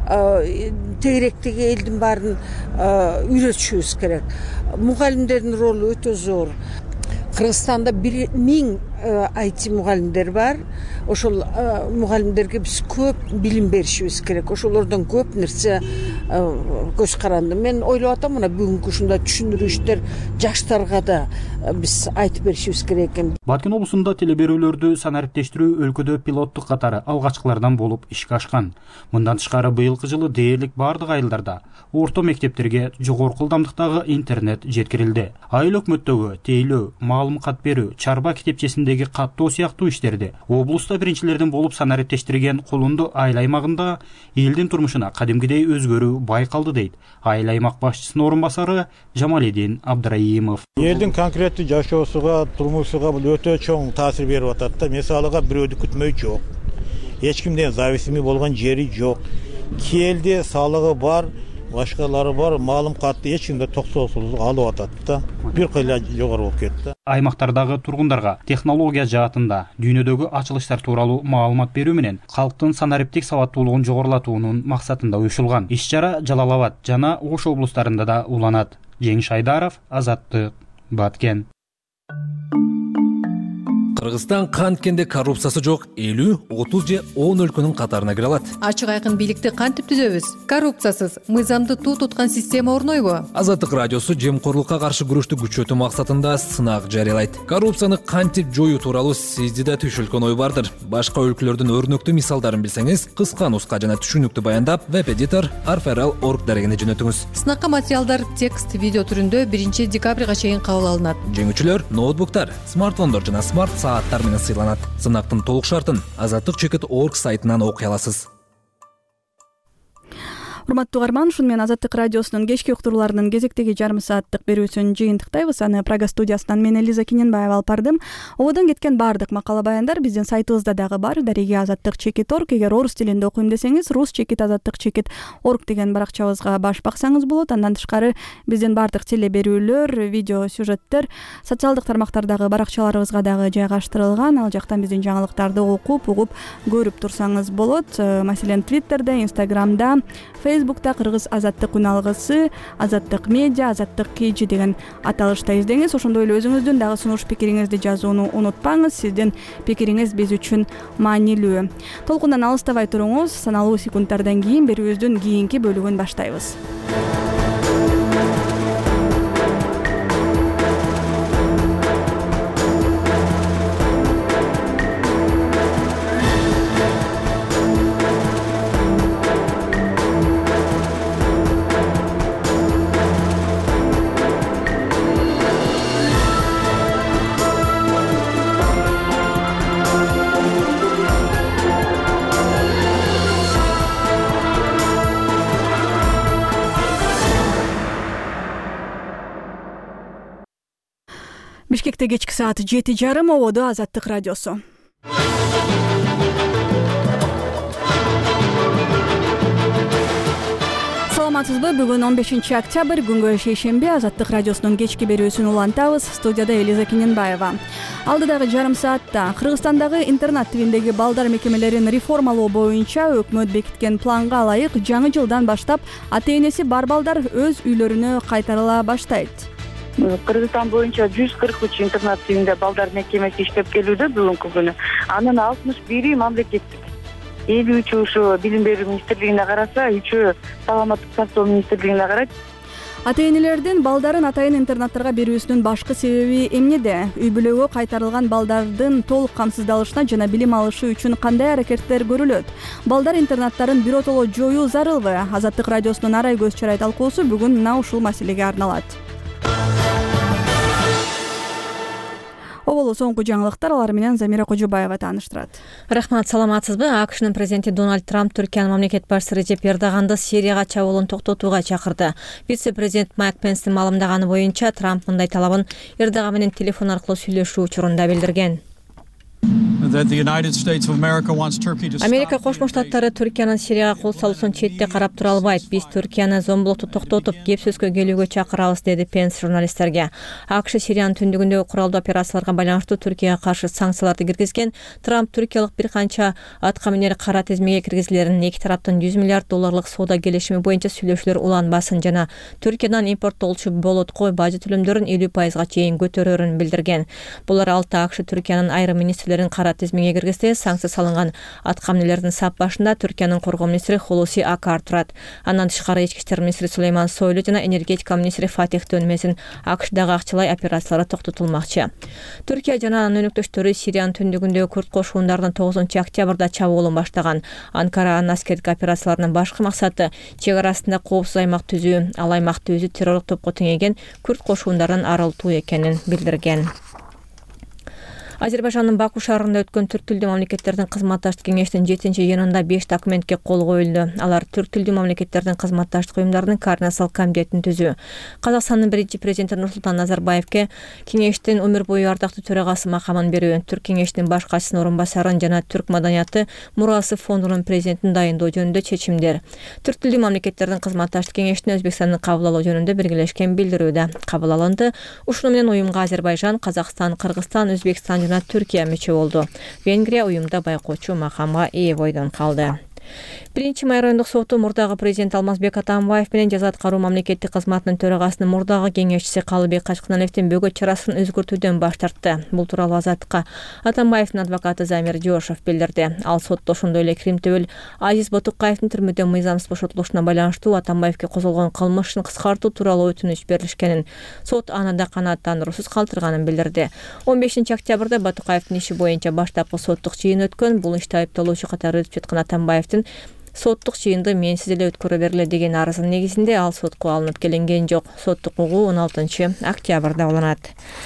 тегеректеги элдин баарын үйрөтүшүбүз керек. Мугалимдердин ролу өтө зор. Кыргызстанда 1000 IT мугалимдер бар. Ошол мугалимдерге биз көп билим беришибиз керек. Ошолордон көп нерсе көз каранды. Мен ойлоп атам, мына бүгүнкү ушундай түшүндүрүү иштер жаштарга да биз айтып беришибиз керек экен. Баткен облусунда телеберүүлөрдү санариптештирүү өлкөдө пилоттук катары алгачкылардан болуп ишке ашкан. Мындан тышкары быйылкы жылы дээрлик бардык айылдарда орто мектептерге жогорку ылдамдыктагы интернет жеткирилди. Айыл өкмөттөгү тейлөө, маалымат берүү, чарба китепчесиндеги каттоо сыяктуу иштерди облуста биринчилерден болуп санариптештирген Кулунду айыл аймагында элдин турмушуна кадимгидей өзгөрүү байкалды дейт айыл аймак башчысынын орун басары Жамалидин Абдраимов. Элдин конкреттүү жашоосуга, турмушуга бул өтө чоң таасир берип атат да. Мисалыга бирөөдү күтмөй жок. Эч кимден зависимий болгон жери жок. Келди, салыгы бар, башкалары бар, маалыматты эч кимде токсоосуз алып атат да. Бир кыйла жогору болуп кетти. Аймактардагы тургундарга технология жаатында дүйнөдөгү ачылыштар тууралуу маалымат берүү менен калктын санариптик сабаттуулугун жогорулатуунун максатында уюшулган. Иш-чара Жалал Абад жана Ош облустарында да уланат. Жеңиш Айдаров, Азаттык, Баткен. Кыргызстан канткенде коррупциясы жок 50, 30 же 10 өлкөнүн катарына кире алат. Ачык айкын бийликти кантип түзөбүз? Коррупциясыз, мыйзамды туу туткан система орнойбу? Азаттык радиосу жемкорлукка каршы күрөштү күчөтүү максатында сынак жарыялайт. Коррупцияны кантип жоюу тууралуу сизде да түшүлгөн ой бардыр. Башка өлкөлөрдүн өрнөктүү мисалдарын билсеңиз, кыска нуска жана түшүнүктүү баяндап, веб-эдитор arferal.org дарегине жөнөтүңүз. Сынакка материалдар текст, видео түрүндө 1 декабрга чейин кабыл алынат. Жеңүүчүлөр ноутбуктар, смартфондор жана смарт сааттар менен сыйланат. Сынактын толук шартын azattik.org сайтынан окуй аласыз. Урматтуу угарман, ушуну менен Азаттык радиосунун кечки уктурууларынын кезектеги жарым сааттык берүүсүн жыйынтыктайбыз. Аны Прага студиясынан мен Элиза Киненбаева алып бардым. Ободон кеткен баардык макала баяндар биздин сайтыбызда дагы бар. Дареги azattik.org. Эгер орус тилинде окуйм десеңиз, rus-azattik.org деген баракчабызга баш баксаңыз болот. Андан тышкары биздин баардык теле берүүлөр, видео сюжеттер социалдык тармактардагы баракчаларыбызга дагы жайгаштырылган. Ал жактан биздин жаңылыктарды окуп, угуп, көрүп турсаңыз болот. Маселен, Twitterде, Instagramда, Facebook'ta Кыргыз Азаттык күн алгысы, Азаттык медиа, Азаттык KG деген аталышта издеңиз. Ошондой эле өзүңүздүн дагы сунуш пикириңизди жазууну унутпаңыз. Сиздин пикириңиз биз үчүн маанилүү. Толкундан алыстабай туруңуз. Саналуу секундтардан кийин берүүбүздүн кийинки бөлүгүн баштайбыз. Бишкекте кечки саат 7:30 ободу Азаттык радиосу. Саламатсызбы? Бүгүн 15 октябрь, күнгө шейшемби, Азаттык радиосунун кечки берүүсүн улантабыз. Студияда Элиза Киненбаева. Алдыдагы жарым саатта Кыргызстандагы интернат тибиндеги балдар мекемелерин реформалоо боюнча өкмөт бекиткен планга ылайык жаңы жылдан баштап ата-энеси бар балдар өз үйлөрүнө кайтарыла баштайт. Кыргызстан боюнча 143 интернат тибинде балдар мекемеси иштеп келүүдө бүгүнкү күнү. Анын 61 мамлекеттик. 53 ушу билим берүү министрлигине караса, 3 саламаттык сактоо министрлигине карайт. Ата-энелердин балдарын атайын интернаттарга берүүсүнүн башкы себеби эмнеде? Үй бүлөгө кайтарылган балдардын толук камсыздалышына жана билим алышы үчүн кандай аракеттер көрүлөт? Балдар интернаттарын биротоло жоюу зарылбы? Азаттык радиосунун арай көз чарай талкуусу бүгүн мына ушул маселеге арналат. Оболу соңку жаңылыктар, алар менен Замира Кожобаева тааныштырат. Рахмат, саламатсызбы? AQShnын президенти Дональд Трамп Түркиянын мамлекет башчысы Режеп Эрдоганды Сирияга чабуулун токтотууга чакырды. Вице-президент Майк Пенстин маалымдаганы боюнча, Трамп мындай талабын Эрдоган менен телефон аркылуу сүйлөшүү учурунда билдирген. Америка Кошмо Штаттары Түркиянын Сирияга кол салуусун четте карап тура албайт. Биз Түркияны зомбулукту токтотуп, кеп сөзгө келүүгө чакырабыз, деди Пенс журналисттерге. AQSh Сириянын түндүгүндөгү куралдуу операцияларга байланыштуу Түркияга каршы санкцияларды киргизген. Трамп түркиялык бир канча аткаминер кара тизмеге киргизилерин, эки тараптын 100 миллиард долларлык соода келишими боюнча сүйлөшүүлөр уланбасын жана Түркиядан импорттолчу болоткой бажы төлөмдөрүн 50%га чейин көтөрөрүн билдирген. Булар алты AQSh Түркиянын айрым министрлерин кара тизмеге киргизди. Санкция салынган аткаминерлердин сап башында Түркиянын коргоо министри Холуси Акар турат. Андан тышкары ички иштер министри Сулейман Сойлу жана энергетика министри Фатих Төнмесин AQShdагы акчалай операциялары токтотулмакчы. Түркия жана анын өнөктөштөрү Сириянын түндүгүндөгү күрд кошундардын 9 октябрда чабуулун баштаган. Анкара анын аскердик операцияларынын башкы максаты чек арасында коопсуз аймак түзүү, ал аймакты өзү террорлук топко теңеген күрд кошундарын арылтуу экенин билдирген. Азербайжандын Баку шаарында өткөн түрк тилдүү мамлекеттердин кызматташтык кеңешинин 7-жыйынында 5 документке кол коюлду. Алар түрк тилдүү мамлекеттердин кызматташтык уюмдарынын координациялык комитетин түзүү. Казакстандын биринчи президенти Нурсултан Назарбаевке кеңештин өмүр бою ардактуу төрагасы макамын берүү, түрк кеңешинин баш катчысынын орун басарын жана түрк маданияты мурасы фондунун президентин дайындоо жөнүндө чечимдер. Түрк тилдүү мамлекеттердин кызматташтык кеңешине Өзбекстандын кабыл алуу жөнүндө биргелешкен билдирүүдө кабыл алынды. Ушуну менен уюмга Азербайжан, Казакстан, Кыргызстан, Өзбекстан Түркия мүчө болду. Венгрия уюмда байкоочу макамга ээ бойдон калды. 1-май райондук соту мурдагы президент Алмазбек Атамбаев менен жаза аткаруу мамлекеттик кызматынын төрагасынын мурдагы кеңешчиси Калыбек Качкыналиевдин бөгөт чарасын өзгөртүүдөн баш тартты. Бул тууралуу Азаттыкка Атамбаевдин адвокаты Замир Жошов билдирди. Ал сотто ошондой эле Крим төбөл Азиз Ботукаевдин түрмөдөн мыйзамсыз бошотулушуна байланыштуу Атамбаевге козголгон кылмышын кыскартуу тууралуу өтүнүч берилишкенин, сот аны да канааттандыруусуз калтырганын билдирди. 15 октябрда Батукаевдин иши боюнча баштапкы соттук жыйын өткөн. Бул иште айыпталуучу катары өтүп жаткан Атамбаевдин соттук жыйынды менсиз эле өткөрө бергиле деген арызынын негизинде ал сотко алынып келинген жок. Соттук угуу 16 октябрда уланат.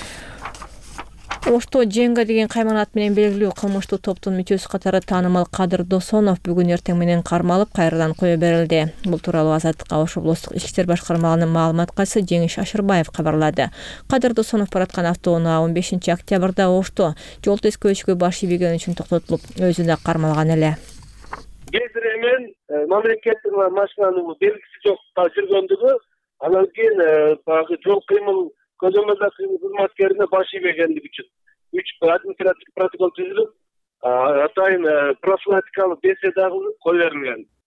Ошто Женга деген кайманат менен белгилүү кылмыштуу топтун мүчөсү катары таанымал Кадыр Досонов бүгүн эртең менен кармалып, кайрадан кое берилди. Бул тууралуу Азаттыкка Ош облустук ички иштер башкармалыгынын маалымат катчысы Жеңиш Ашырбаев кабарлады. Кадыр Досонов бараткан автоунаа 15 октябрда Ошто жол тескөөчүгө баш ийбегени үчүн токтотулуп, өзү да кармалган эле. Кезир эмен мамлекеттин машинанын белгиси жок жүргөндүгү, анан кийин баягы жол кыймыл көзөмөлдөө кызматкерине баш ийбегендиги үчүн 3 административдик протокол түзүлүп, атайын профилактикалык беседа кылып кое берилген.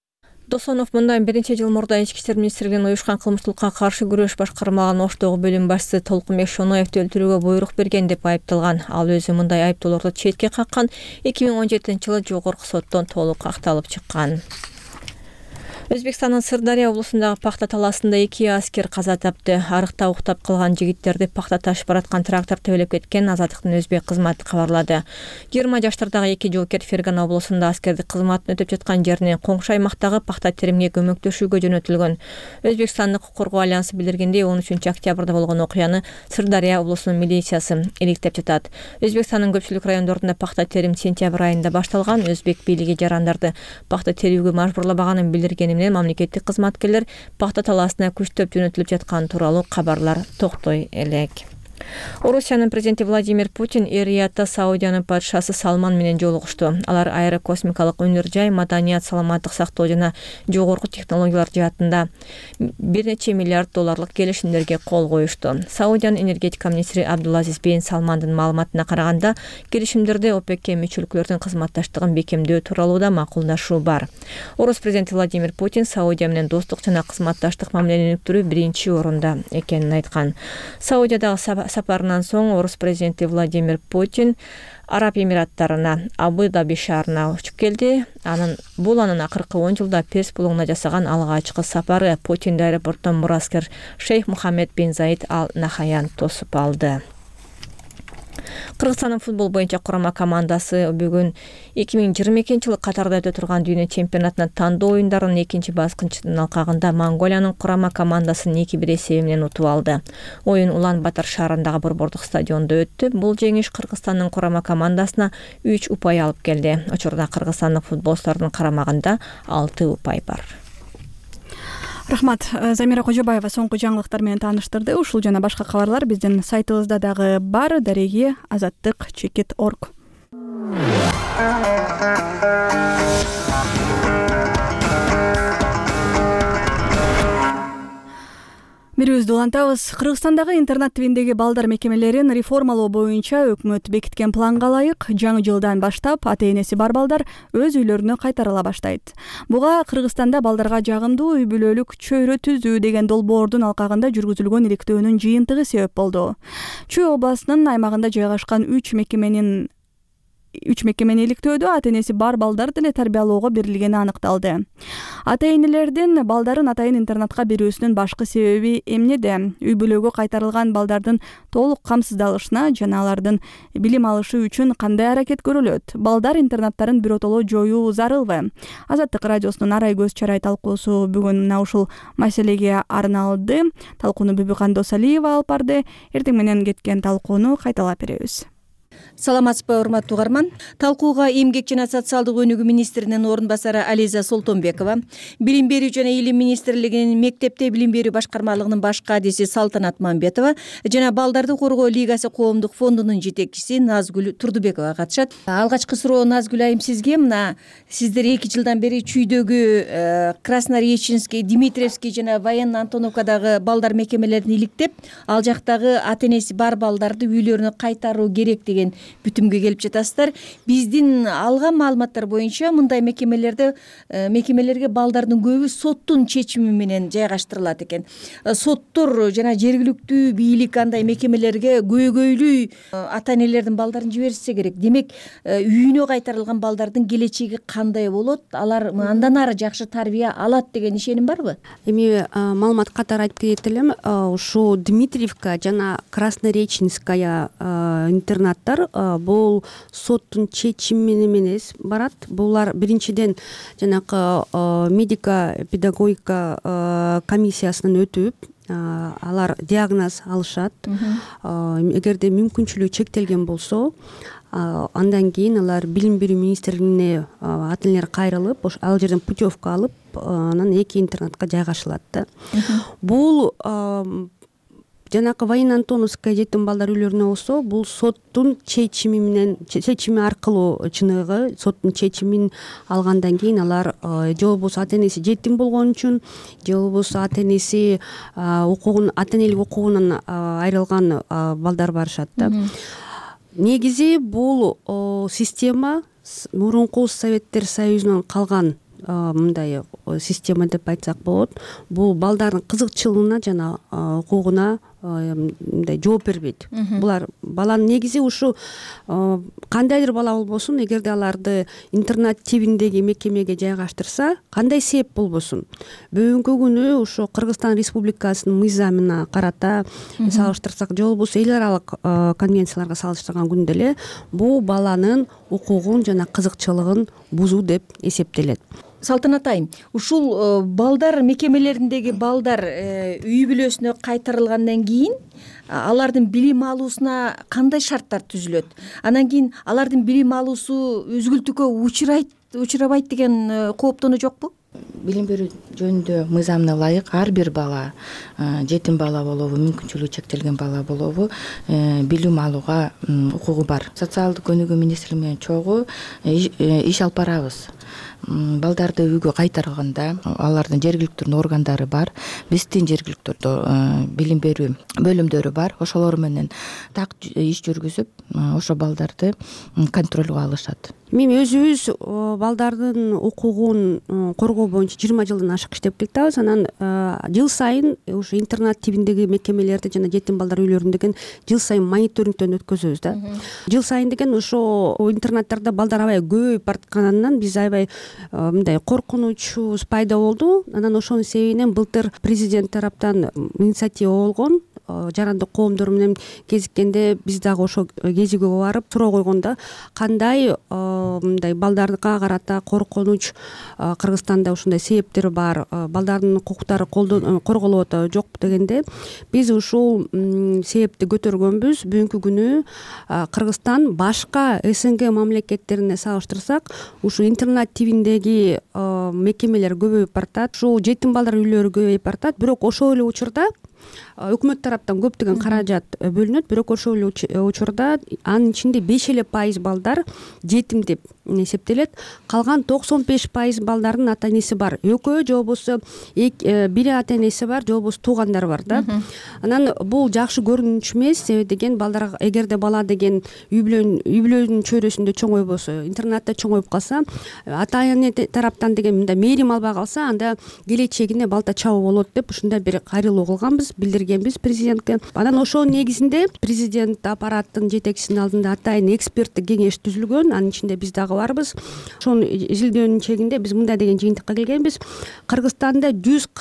Досонов мындан бир нече жыл мурда ички иштер министрлигинин уюшкан кылмыштуулукка каршы күрөш башкармалыгынын Оштогу бөлүм башчысы Толкунбек Шоноевду өлтүрүүгө буйрук берген деп айыпталган. Ал өзү мындай айыптоолорду четке каккан. 2017-жылы жогорку соттон толук акталып чыккан. Өзбекстандын Сырдария облусундагы пахта талаасында 2 аскер каза тапты. Арыкта уктап калган жигиттерди пахта ташып бараткан трактор тебелеп кеткен. Азаттыктын өзбек кызматы кабарлады. 20 жаштардагы 2 жоокер Фергана облусунда аскердик кызматын өтөп жаткан жеринен коңшу аймактагы пахта теримге көмөктөшүүгө жөнөтүлгөн. Өзбекстандык укук коргоо альянсы билдиргендей, 13-октябрда болгон окуяны Сырдария облусунун милициясы иликтеп жатат. Өзбекстандын көпчүлүк райондорунда пахта терим сентябрь айында башталган. Өзбек бийлиги жарандарды пахта терүүгө мажбурлабаганын билдиргени мамлекеттик кызматкерлер пахта талаасына күчтөп жөнөтүлүп жаткан тууралуу кабарлар токтой элек. Орусиянын президенти Владимир Путин Эр-Риядта Саудиянын падышасы Салман менен жолугушту. Алар аэрокосмикалык өнөр жай, маданият, саламаттык сактоо жана жогорку технологиялар жаатында бир нече миллиард долларлык келишимдерге кол коюшту. Саудиянын энергетика министри Абдулазиз бен Салмандын маалыматына караганда, келишимдерде ОПЕК мүчөлүклөрдүн кызматташтыгын бекемдөө тууралуу да макулдашуу бар. Орус президенти Владимир Путин Саудия менен достук жана кызматташтык мамилени өнүктүрүү биринчи орунда экенин айткан. Саудиядагы сапарынан соң орус президенти Владимир Путин Араб Эмираттарына, Абу-Даби шаарына учуп келди. Бул анын акыркы 10 жылда Перс булугуна жасаган алгачкы сапары. Путинди аэропорттон мураскер Шейх Мухаммед бин Заид Ал Нахаян тосуп алды. Кыргызстандын футбол боюнча курама командасы бүгүн 2022-жылы Катарда өтө турган дүйнө чемпионатына тандоо оюндарынын экинчи баскычынын алкагында Монголиянын курама командасын 2-1 эсеби менен утуп алды. Оюн Улан-Батор шаарындагы борбордук стадиондо өттү. Бул жеңиш Кыргызстандын курама командасына 3 упай алып келди. Учурда кыргызстандык футболчулардын карамагында 6 упай бар. Рахмат. Замира Кожобаева соңку жаңылыктар менен тааныштырды. Ушул жана башка кабарлар биздин сайтыбызда дагы бар. Дареги azattik.org. Бирибизди улантабыз. Кыргызстандагы интернат тибиндеги балдар мекемелерин реформалоо боюнча өкмөт бекиткен планга ылайык жаңы жылдан баштап ата-энеси бар балдар өз үйлөрүнө кайтарыла баштайт. Буга Кыргызстанда балдарга жагымдуу үй бүлөлүк чөйрө түзүү деген долбоордун алкагында жүргүзүлгөн иликтөөнүн жыйынтыгы себеп болду. Чүй областынын аймагында жайгашкан 3 мекемени иликтөөдө ата-энеси бар балдар деле тарбиялоого берилгени аныкталды. Ата-энелердин балдарын атайын интернатка берүүсүнүн башкы себеби эмнеде? Үй бүлөгө кайтарылган балдардын толук камсыздалышына жана алардын билим алышы үчүн кандай аракет көрүлөт? Балдар интернаттарын биротоло жоюу зарылбы? Азаттык радиосунун арай көз чарай талкуусу бүгүн мына ушул маселеге арналды. Талкууну Бүбүкан Досалиева алып барды. Эртең менен кеткен талкууну кайталап беребиз. Саламатсызбы, урматтуу угарман. Талкууга эмгек жана социалдык өнүгүү министринин орун басары Ализа Солтонбекова, билим берүү жана илим министрлигинин мектепте билим берүү башкармалыгынын баш кадиси Салтанат Мамбетова жана Балдарды коргоо лигасы коомдук фондунун жетекчиси Назгүл Турдубекова катышат. Алгачкы суроо, Назгүл айым, сизге. Мына сиздер 2 жылдан бери чүйдөгү Краснореченский, Дмитриевский жана Военно Антоновкадагы балдар мекемелерин иликтеп, ал жактагы ата-энеси бар балдарды үйлөрүнө кайтаруу керек деген бүтүмгө келип жатасыздар. Биздин алган маалыматтар боюнча мындай мекемелерге балдардын көбү соттун чечими менен жайгаштырылат экен. Соттор жана жергиликтүү бийлик андай мекемелерге көйгөйлүү ата-энелердин балдарын жиберсе керек. Демек, үйүнө кайтарылган балдардын келечеги кандай болот? Алар андан ары жакшы тарбия алат деген ишеним барбы? Эми маалымат катары айтып кетет элем. Ушу Дмитриевка жана Краснореченская интернаттар бул соттун чечими менен барат. Булар биринчиден жанакы медико-педагогика комиссиясынан өтүп, алар диагноз алышат. Эгерде мүмкүнчүлүгү чектелген болсо, андан кийин алар билим берүү министрлигине ата-энелер кайрылып, ал жерден путевка алып, анан 2 интернатка жайгашылат да. Бул жанакы Военно Антоновская жетим балдар үйлөрүнө болсо, бул соттун чечими аркылуу чыныгы соттун чечимин алгандан кийин алар же болбосо ата-энеси жетим болгон үчүн, же болбосо ата-энеси ата-энелик укугунан айрылган балдар барышат да. Негизи бул система мурунку Советтер Союзунан калган мындай система деп айтсак болот. Бул балдардын кызыкчылыгына жана укугуна мындай жооп бербейт. Булар баланын негизи ушу кандайдыр бала болбосун, эгерде аларды интернат тибиндеги мекемеге жайгаштырса, кандай себеп болбосун, бүгүнкү күнү ошо Кыргызстан Республикасынын мыйзамына карата салыштырсак, же болбосо эл аралык конвенцияларга салыштырган күндө эле бул баланын укугун жана кызыкчылыгын бузуу деп эсептелет. Салтанат айым, ушул балдар мекемелериндеги балдар үй бүлөсүнө кайтарылгандан кийин алардын билим алуусуна кандай шарттар түзүлөт? Анан кийин алардын билим алуусу үзгүлтүккө учурабайт деген кооптонуу жокпу? Билим берүү жөнүндө мыйзамына ылайык ар бир бала, жетим бала болобу, мүмкүнчүлүгү чектелген бала болобу, билим алууга укугу бар. Социалдык өнүгүү министрлиги менен чогуу иш алып барабыз. Балдарды үйгө кайтарганда алардын жергиликтүү органдары бар, биздин жергиликтүү билим берүү бөлүмдөрү бар. Ошолор менен так иш жүргүзүп, ошо балдарды контролго алышат. Мен өзүбүз балдардын укугун коргоо боюнча 20 жылдан ашык иштеп келатабыз. Анан жыл сайын ушу интернат тибиндеги мекемелерди жана жетим балдар үйлөрүндөгү жыл сайын мониторингден өткөзөбүз да. Жыл сайын деген ошо интернаттарда балдар аябай көбөйүп баратканынан биз аябай мындай коркунучубуз пайда болду. Анан ошонун себебинен былтыр президент тараптан инициатива болгон. Жарандык коомдор менен кезиккенде биз дагы ошо кезигүүгө барып суроо койгондо, кандай мындай балдарга карата коркунуч Кыргызстанда ушундай себептер бар, балдардын укуктары корголуп атабы жокпу дегенде, биз ушул себепти көтөргөнбүз. Бүгүнкү күнү Кыргызстан башка СНГ мамлекеттерине салыштырсак, ушу интернат тибиндеги мекемелер көбөйүп баратат, ушул жетим балдар үйлөрү көбөйүп баратат. Бирок ошол эле учурда өкмөт тараптан көптөгөн каражат бөлүнөт, бирок ошол эле учурда анын ичинде 5% балдар жетим деп эсептелет. Калган 95% балдардын ата энеси бар. Экөө же болбосо бири ата энеси бар, же болбосо туугандары бар да. Анан бул жакшы көрүнүш эмес, себеби деген балдар эгерде бала деген үй бүлөнүн чөйрөсүндө чоңойбосо, интернатта чоңоюп калса, ата эне тараптан деген мындай мээрим албай калса, анда келечегине балта чабуу болот деп ушундай бир кайрылуу кылганбыз, билдиргенбиз президентке. Анан ошонун негизинде президент аппараттын жетекчисинин алдында атайын эксперттик кеңеш түзүлгөн. Анын ичинде биз дагы барбыз. Ошонун изилдөөнүн чегинде биз мындай деген жыйынтыкка келгенбиз. Кыргызстанда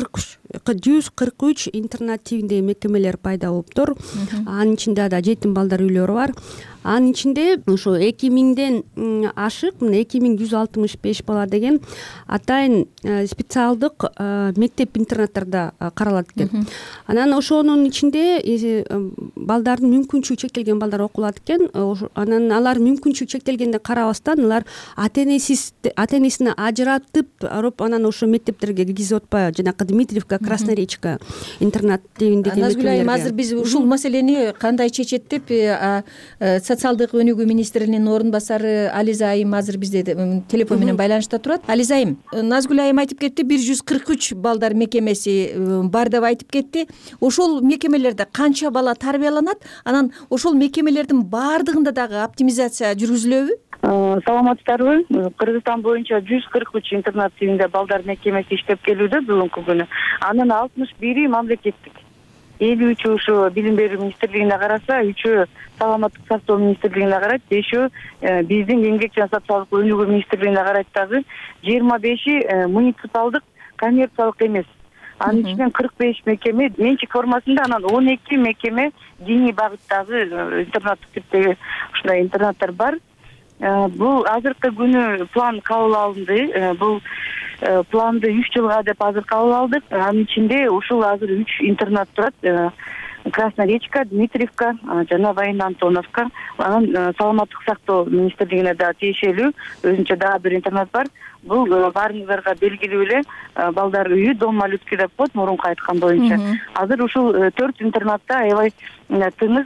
143 интернат тибиндеги мекемелер пайда болуптур. Анын ичинде да жетим балдар үйлөрү бар. Анын ичинде ушу 2000ден ашык 2165 бала деген атайын специалдык мектеп интернаттарда каралат экен. Анан ошонун ичинде балдардын мүмкүнчүлүгү чектелген балдар окулат экен. Анан алар мүмкүнчүлүгү чектелгенде карабастан алар ата энесине ажыратып, анан ошо мектептерге киргизип атпайбы? Жанакы Дмитриевка, Красноречка интернат тибиндеги мектептерге. Азыр биз ушул маселени кандай чечет деп социалдык өнүгүү министринин орун басары Ализа айым азыр бизде телефон менен байланышта турат. Ализа айым, Назгүл айым айтып кетти, 143 балдар мекемеси бар деп айтып кетти. Ошол мекемелерде канча бала тарбияланат? Анан ошол мекемелердин баардыгында дагы оптимизация жүргүзүлөбү? Саламатсыздарбы? Кыргызстан боюнча 143 интернат тибинде балдар мекемеси иштеп келүүдө бүгүнкү күнү. Анын 61 мамлекеттик. 53 ушу билим берүү министрлигине караса, 3 саламаттык сактоо министрлигине карайт, 5 биздин эмгек жана социалдык өнүгүү министрлигине карайт дагы, 25 муниципалдык коммерциялык эмес. Анын ичинен 45 мекеме менчик формасында, анан 12 мекеме диний багыттагы интернаттык типтеги ушундай интернаттар бар. Бул азыркы күнү план кабыл алынды. Бул планды 3 жылга деп азыр кабыл алдык. Анын ичинде ушул азыр 3 интернат турат. Красноречка, Дмитриевка жана Ваин Антоновка. Анан саламаттык сактоо министрлигине да тиешелүү өзүнчө дагы бир интернат бар. Бул баарыңыздарга белгилүү эле балдар үйү, дом малютки деп коет, мурунку айткан боюнча. Азыр ушул 4 интернатта аябай тыныч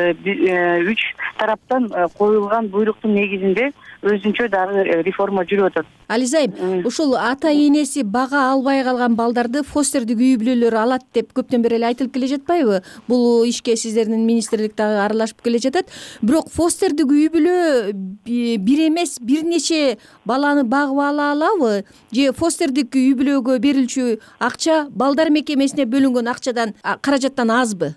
3 тараптан коюлган буйруктун негизинде өзүнчө дагы реформа жүрүп атат. Ализа айым, ушул ата энеси бага албай калган балдарды фостердик үй бүлөлөр алат деп көптөн бери эле айтылып келе жатпайбы? Бул ишке сиздердин министрлик дагы аралашып келе жатат. Бирок фостердик үй бүлө бир эмес, бир нече баланы багып алат алабы же фостердик үй бүлөгө берилчү акча балдар мекемесине бөлүнгөн акчадан каражаттан азбы?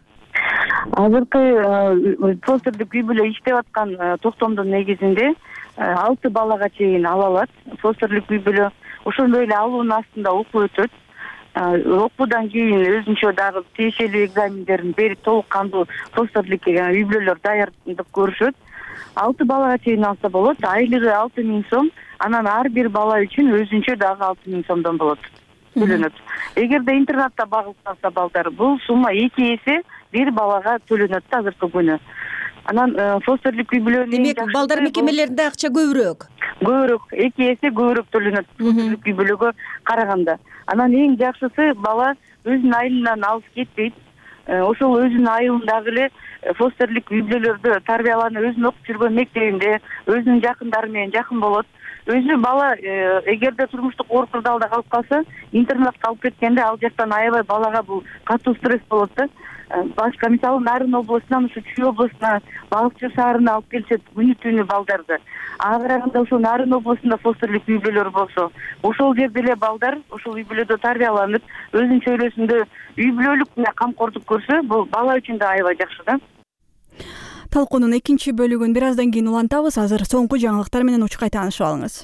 Азыркы фостердик үй бүлө иштеп аткан токтомдун негизинде 6 балага чейин ала алат. Фостерлик үй бүлө ошондой эле алуунун астында окуу өтөт. Окуудан кийин өзүнчө дагы тиешелүү экзамендерин берип толук кандуу фостерлик үй бүлөлөр даярдык көрүшөт. 6 балага чейин алса болот. Айлыгы 6000 сом, анан ар бир бала үчүн өзүнчө дагы 6000 сомдон болот. Төлөнөт. Эгерде интернатта багылса балдар, бул сумма 2 эсе бир балага төлөнөт азыркы күнү. Анан фостерлик үй бүлөнүн демек балдар мекемелеринде акча көбүрөөк. Көбүрөөк, 2 эсе көбүрөөк төлөнөт фостерлик үй бүлөгө караганда. Анан эң жакшысы бала өзүнүн айылынан алыс кетпейт. Ошол өзүнүн айылындагы эле фостерлик үй бүлөлөрдө тарбияланып, өзүнүн окуп жүргөн мектебинде, өзүнүн жакындары менен жакын болот. Өзү бала эгерде турмуштук оор кырдаалда калып калса, интернатка алып кеткенде ал жактан аябай балага бул катуу стресс болот да. Башка мисалы Нарын областынан ушу Чүй областына, Балыкчы шаарына алып келишет күнү түнү балдарды. Ага караганда ошо Нарын областында фостерлик үй бүлөлөр болсо, ошол жерде эле балдар ошол үй бүлөдө тарбияланып, өзүнүн чөйрөсүндө үй бүлөлүк камкордук көрсө, бул бала үчүн да аябай жакшы да. Талкуунун экинчи бөлүгүн бир аздан кийин улантабыз. Азыр соңку жаңылыктар менен учкай таанышып алыңыз.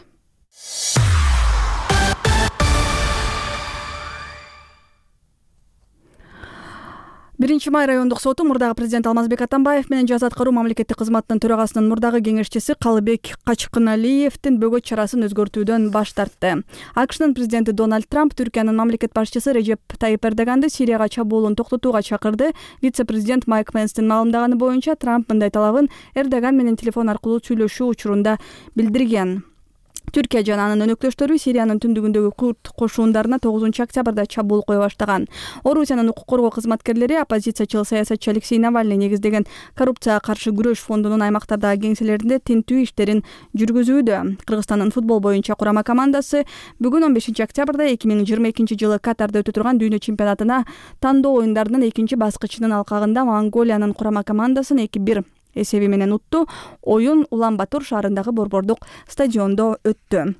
1 май райондук соту мурдагы президент Алмазбек Атамбаев менен жаза аткаруу мамлекеттик кызматынын төрагасынын мурдагы кеңешчиси Калыбек Качкыналиевдин бөгөт чарасын өзгөртүүдөн баш тартты. АКШнын президенти Дональд Трамп Түркиянын мамлекет башчысы Режеп Тайип Эрдоганды Сирияга чабуулун токтотууга чакырды. Вице-президент Майк Пенстин маалымдаганы боюнча Трамп мындай талабын Эрдоган менен телефон аркылуу сүйлөшүү учурунда билдирген. Түркия жана анын өнөктөштөрү Сириянын түндүгүндөгү Курд кошундарына 9-октябрда чабуул кое баштаган. Орусиянын укук коргоо кызматкерлери оппозициячыл саясатчы Алексей Навальный негиздеген коррупцияга каршы күрөш фондунун аймактардагы кеңселеринде тинтүү иштерин жүргүзүүдө. Кыргызстандын футбол боюнча курама командасы бүгүн 15 октябрда 2022 жылы Катарда өтө турган дүйнө чемпионатына тандоо оюндарынын экинчи баскычынын алкагында Монголиянын курама командасын 2-1 эсеби менен утту. Оюн Улан-Батор шаарындагы борбордук стадиондо өттү.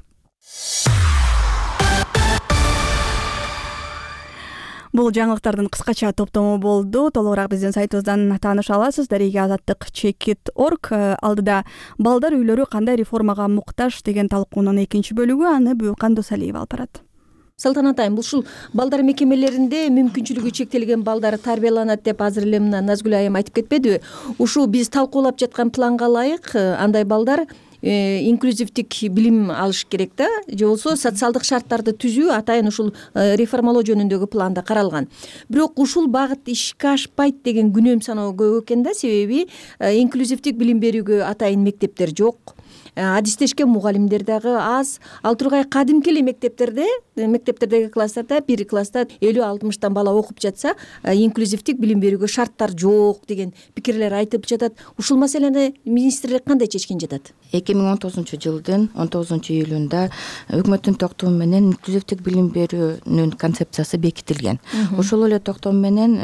Бул жаңылыктардын кыскача топтому болду. Толугураак биздин сайтыбыздан тааныша аласыз. Дареге азаттык chekit.org. Алдыда балдар үйлөрү кандай реформага муктаж деген талкуунун экинчи бөлүгү, аны Кандос Алиева алып барат. Салтанат айым, бул ушул балдар мекемелеринде мүмкүнчүлүгү чектелген балдар тарбияланат деп азыр эле мына Назгүл айым айтып кетпедиби? Ушул биз талкуулап жаткан планга ылайык андай балдар инклюзивдик билим алыш керек да, же болбосо социалдык шарттарды түзүү атайын ушул реформалоо жөнүндөгү планда каралган. Бирок ушул багыт ишке ашпайт деген күнөөм саноо көп экен да, себеби инклюзивдик билим берүүгө атайын мектептер жок. Адистешкен мугалимдер дагы аз. Ал тургай кадимки эле мектептердеги класстарда бир класста 50-60 бала окуп жатса, инклюзивдик билим берүүгө шарттар жок деген пикирлер айтып жатат. Ушул маселени министрлик кандай чечкен жатат? 2019 жылдын 19 июлунда өкмөттүн токтому менен инклюзивдик билим берүүнүн концепциясы бекитилген. Ошол эле токтом менен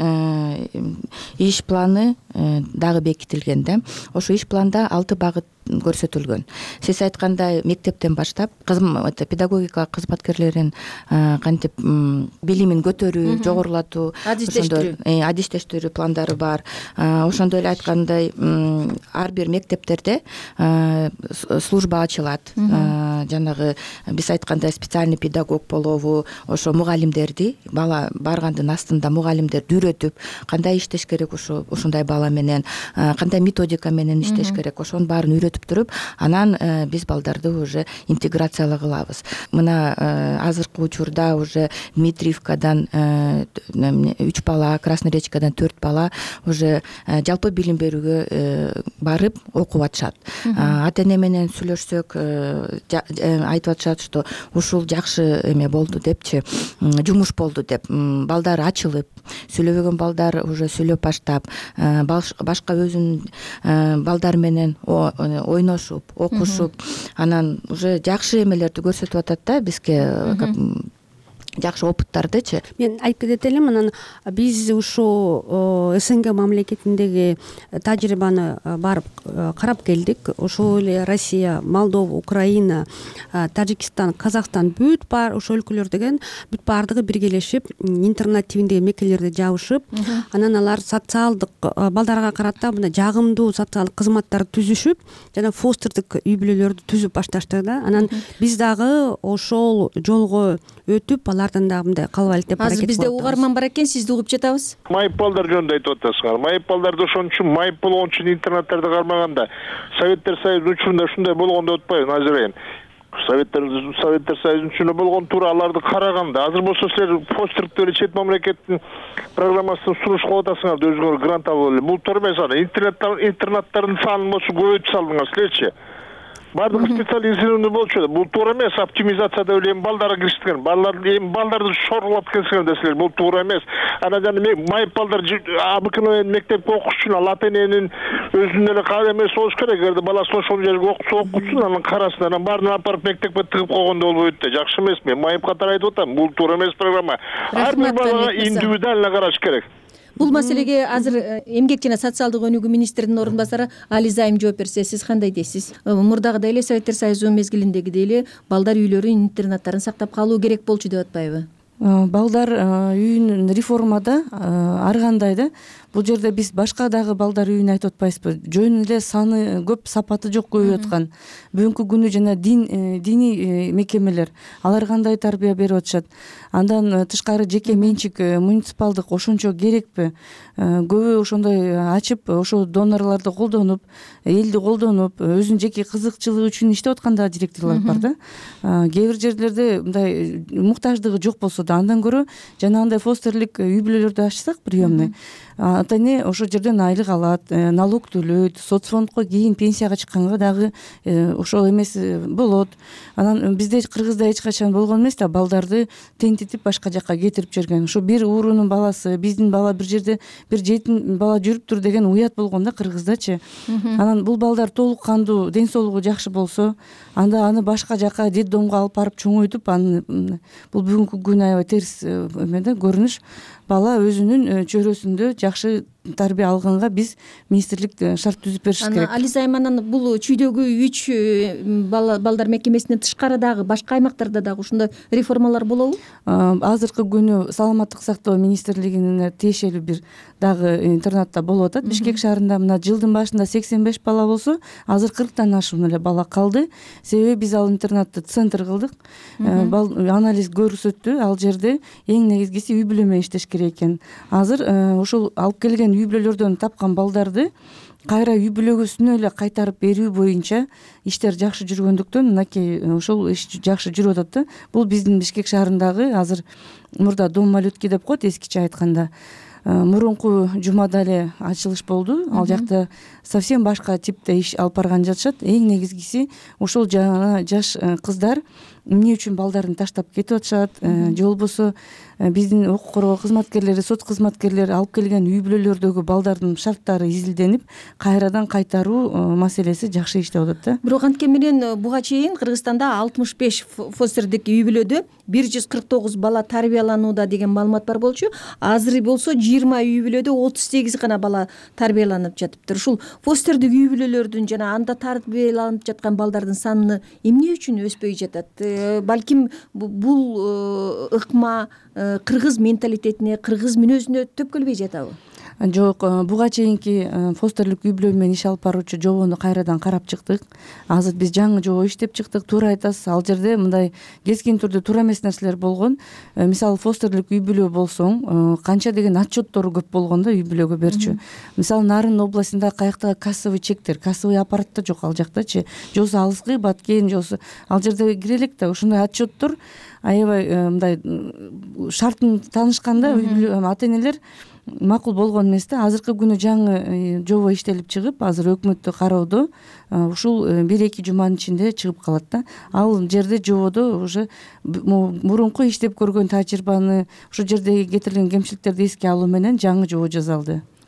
иш планы дагы бекитилген да. Ошо иш планда 6 багыт көрсөтүлгөн. Сиз айткандай мектептен баштап педагогика кызматкерлерин кантип билимин көтөрүү, жогорулатуу, адистештирүү пландары бар. Ошондой эле айткандай ар бир мектептерде служба ачылат. Жанагы биз айткандай специальный педагог болобу, ошо мугалимдерди бала баргандын астында мугалимдерди үйрөтүп, кандай иштеш керек ошондой бала менен, кандай методика менен иштеш керек, ошонун баарын үйрөтүп туруп, анан биз балдарды уже интеграциялагылабыз. Мына азыркы учурда уже Дмитриевкадан 3 бала, Красный Речкадан 4 бала уже жалпы билим берүүгө барып окуп атышат. Ата-эне менен сүйлөшсөк, айтып атышат, что ушул жакшы эме болду депчи, жумуш болду деп. Балдар ачылып, сүйлөбөгөн балдар уже сүйлөп баштап, башка өзүнүн балдар менен ойношуп, окушуп, анан уже жакшы эмелерди көрсөтүп атат да бизге жакшы опыттардычы. Мен айтып кетет элем, анан биз ушул СНГ мамлекетиндеги тажрыйбаны барып карап келдик. Ошол эле Россия, Молдова, Украина, Тажикстан, Казакстан бүт бар ошол өлкөлөр деген бүт баардыгы биргелешип интернет тибиндеги мекелерди жабышып, анан алар социалдык балдарга карата мындай жагымдуу социалдык кызматтарды түзүшүп, жана фостердик үй бүлөлөрдү түзүп башташты да. Анан биз дагы ошол жолго өтүп алардан дагы мындай калбайлык деп аракет кылып атабыз. Азыр бизде угарман бар экен, сизди угуп жатабыз. Майып балдар жөнүндө айтып атасыңар. Майып балдарды ошон үчүн майып болгон үчүн интернаттарды кармаганда Советтер Союзунун учурунда ушундай болгон деп атпайбы Назирайым? Советтер Союзунун үчүндө болгон туура аларды караганда азыр болсо силер постердик эле чет мамлекеттин программасын сунуш кылып атасыңар, өзүңөр грант алып эле. Бул туура эмес. Интернаттардын санын болсо көбөйтүп салдыңар силерчи. Бардыгы специализированный болчу. Бул туура эмес. Оптимизация деп эле балдарга киришкен. Балдарды шорлап келсеңер да силер. Бул туура эмес. Анан жана майып балдар обыкновенный мектепке окуш үчүн ал ата эненин өзүнүн эле каалы эмеси болуш керек. Эгерде баласы ошол жерге окутсын, анан карасын, анан баарын алып мектепке тыгып койгондо болбойт да. Жакшы эмес. Мен майып катары айтып атам. Бул туура эмес программа. Ар бир балага индивидуально караш керек. Бул маселеге азыр эмгек жана социалдык өнүгүү министринин орун басары Ализайым жооп берсе, сиз кандай дейсиз? Мурдагыдай эле Советтер Союзу мезгилиндегидей эле балдар үйлөрүн, интернаттарын сактап калуу керек болчу деп атпайбы? Балдар үйүнүн реформада ар кандай да. Бул жерде биз башка дагы балдар үйүн айтып атпайбызбы? Жөн эле саны көп, сапаты жок көбөйүп аткан. Бүгүнкү күнү жана диний мекемелер алар кандай тарбия берип атышат? Андан тышкары жеке менчик муниципалдык ошончо керекпи? Көбү ошондой ачып, ошо донорлорду колдонуп, элди колдонуп, өзүнүн жеке кызыкчылыгы үчүн иштеп аткан да директорлор бар да. Кээ бир жерлерде мындай муктаждыгы жок болсо да, андан көрө жанагындай фостерлик үй бүлөлөрдү ачсак, приемный, ата эне ошол жерден айлык алат, налог төлөйт, соцфондко кийин пенсияга чыкканга дагы ошол эмес болот. Анан бизде Кыргызда эч качан болгон эмес да, балдарды тентитип башка жакка кетирип жиберген. Ошо бир уурунун баласы, биздин бала бир жерде бир жетим бала жүрүптүр деген уят болгон да Кыргыздачы. Анан бул балдар толук кандуу, ден соолугу жакшы болсо, анда аны башка жака детдомго алып барып чоңойтуп, аны бул бүгүнкү күн аябай терс эмеде көрүнүш. Бала өзүнүн чөйрөсүндө жакшы тарбия алганга биз министрлик шарт түзүп бериш керек. Ализайым, анан бул чүйдөгү 3 балдар мекемесинен тышкары дагы башка аймактарда дагы ушундай реформалар болобу? Азыркы күнү саламаттык сактоо министрлигине тиешелүү бир дагы интернатта болуп атат. Бишкек шаарында мына жылдын башында 85 бала болсо, азыр 40тан ашуун эле бала калды. Себеби биз ал интернатты центр кылдык. Анализ көрсөттү, ал жерде эң негизгиси үй бүлө менен иштеш керек экен. Азыр ошол алып келген үй бүлөлөрдөн тапкан балдарды кайра үй бүлөгөсүнө эле кайтарып берүү боюнча иштер жакшы жүргөндүктөн мынакей ошол иш жакшы жүрүп атат да. Бул биздин Бишкек шаарындагы азыр мурда дом малютки деп коет эскиче айтканда. Мурунку жумада эле ачылыш болду. Ал жакта совсем башка типте иш алып барган жатышат. Эң негизгиси ошол жана жаш кыздар эмне үчүн балдарын таштап кетип атышат, же болбосо биздин укук коргоо кызматкерлери, соц кызматкерлери алып келген үй бүлөлөрдөгү балдардын шарттары изилденип, кайрадан кайтаруу маселеси жакшы иштеп атат да. Бирок анткен менен буга чейин Кыргызстанда 65 фостердик үй бүлөдө 149 бала тарбияланууда деген маалымат бар болчу. Азыр болсо 20 үй бүлөдө 38 гана бала тарбияланып жатыптыр. Ушул фостердик үй бүлөлөрдүн жана анда тарбияланып жаткан балдардын саны эмне үчүн өспөй жатат? Балким бул ыкма кыргыз менталитетине, кыргыз мүнөзүнө төпкөлбөй жатабы? Жок, буга чейинки фостерлик үй бүлө менен иш алып баруучу жобону кайрадан карап чыктык. Азыр биз жаңы жобо иштеп чыктык. Туура айтасыз, ал жерде мындай кескин түрдө туура эмес нерселер болгон. Мисалы фостерлик үй бүлө болсоң, канча деген отчеттору көп болгон да үй бүлөгө берчү. Мисалы Нарын областында каякта кассовый чектер, кассовый аппарат да жок ал жактачы. Жосу алыскы баткен, жосу ал жерде кире элек да ушундай отчеттор аябай мындай шартын таанышканда үй бүлө ата энелер макул болгон эмес да. Азыркы күнү жаңы жобо иштелип чыгып, азыр өкмөттө кароодо, ушул 1-2 жуманын ичинде чыгып калат да. Ал жерде жободо уже мурунку иштеп көргөн тажрыйбаны, ушул жердеги кетирилген кемчиликтерди эске алуу менен жаңы жобо жасалды.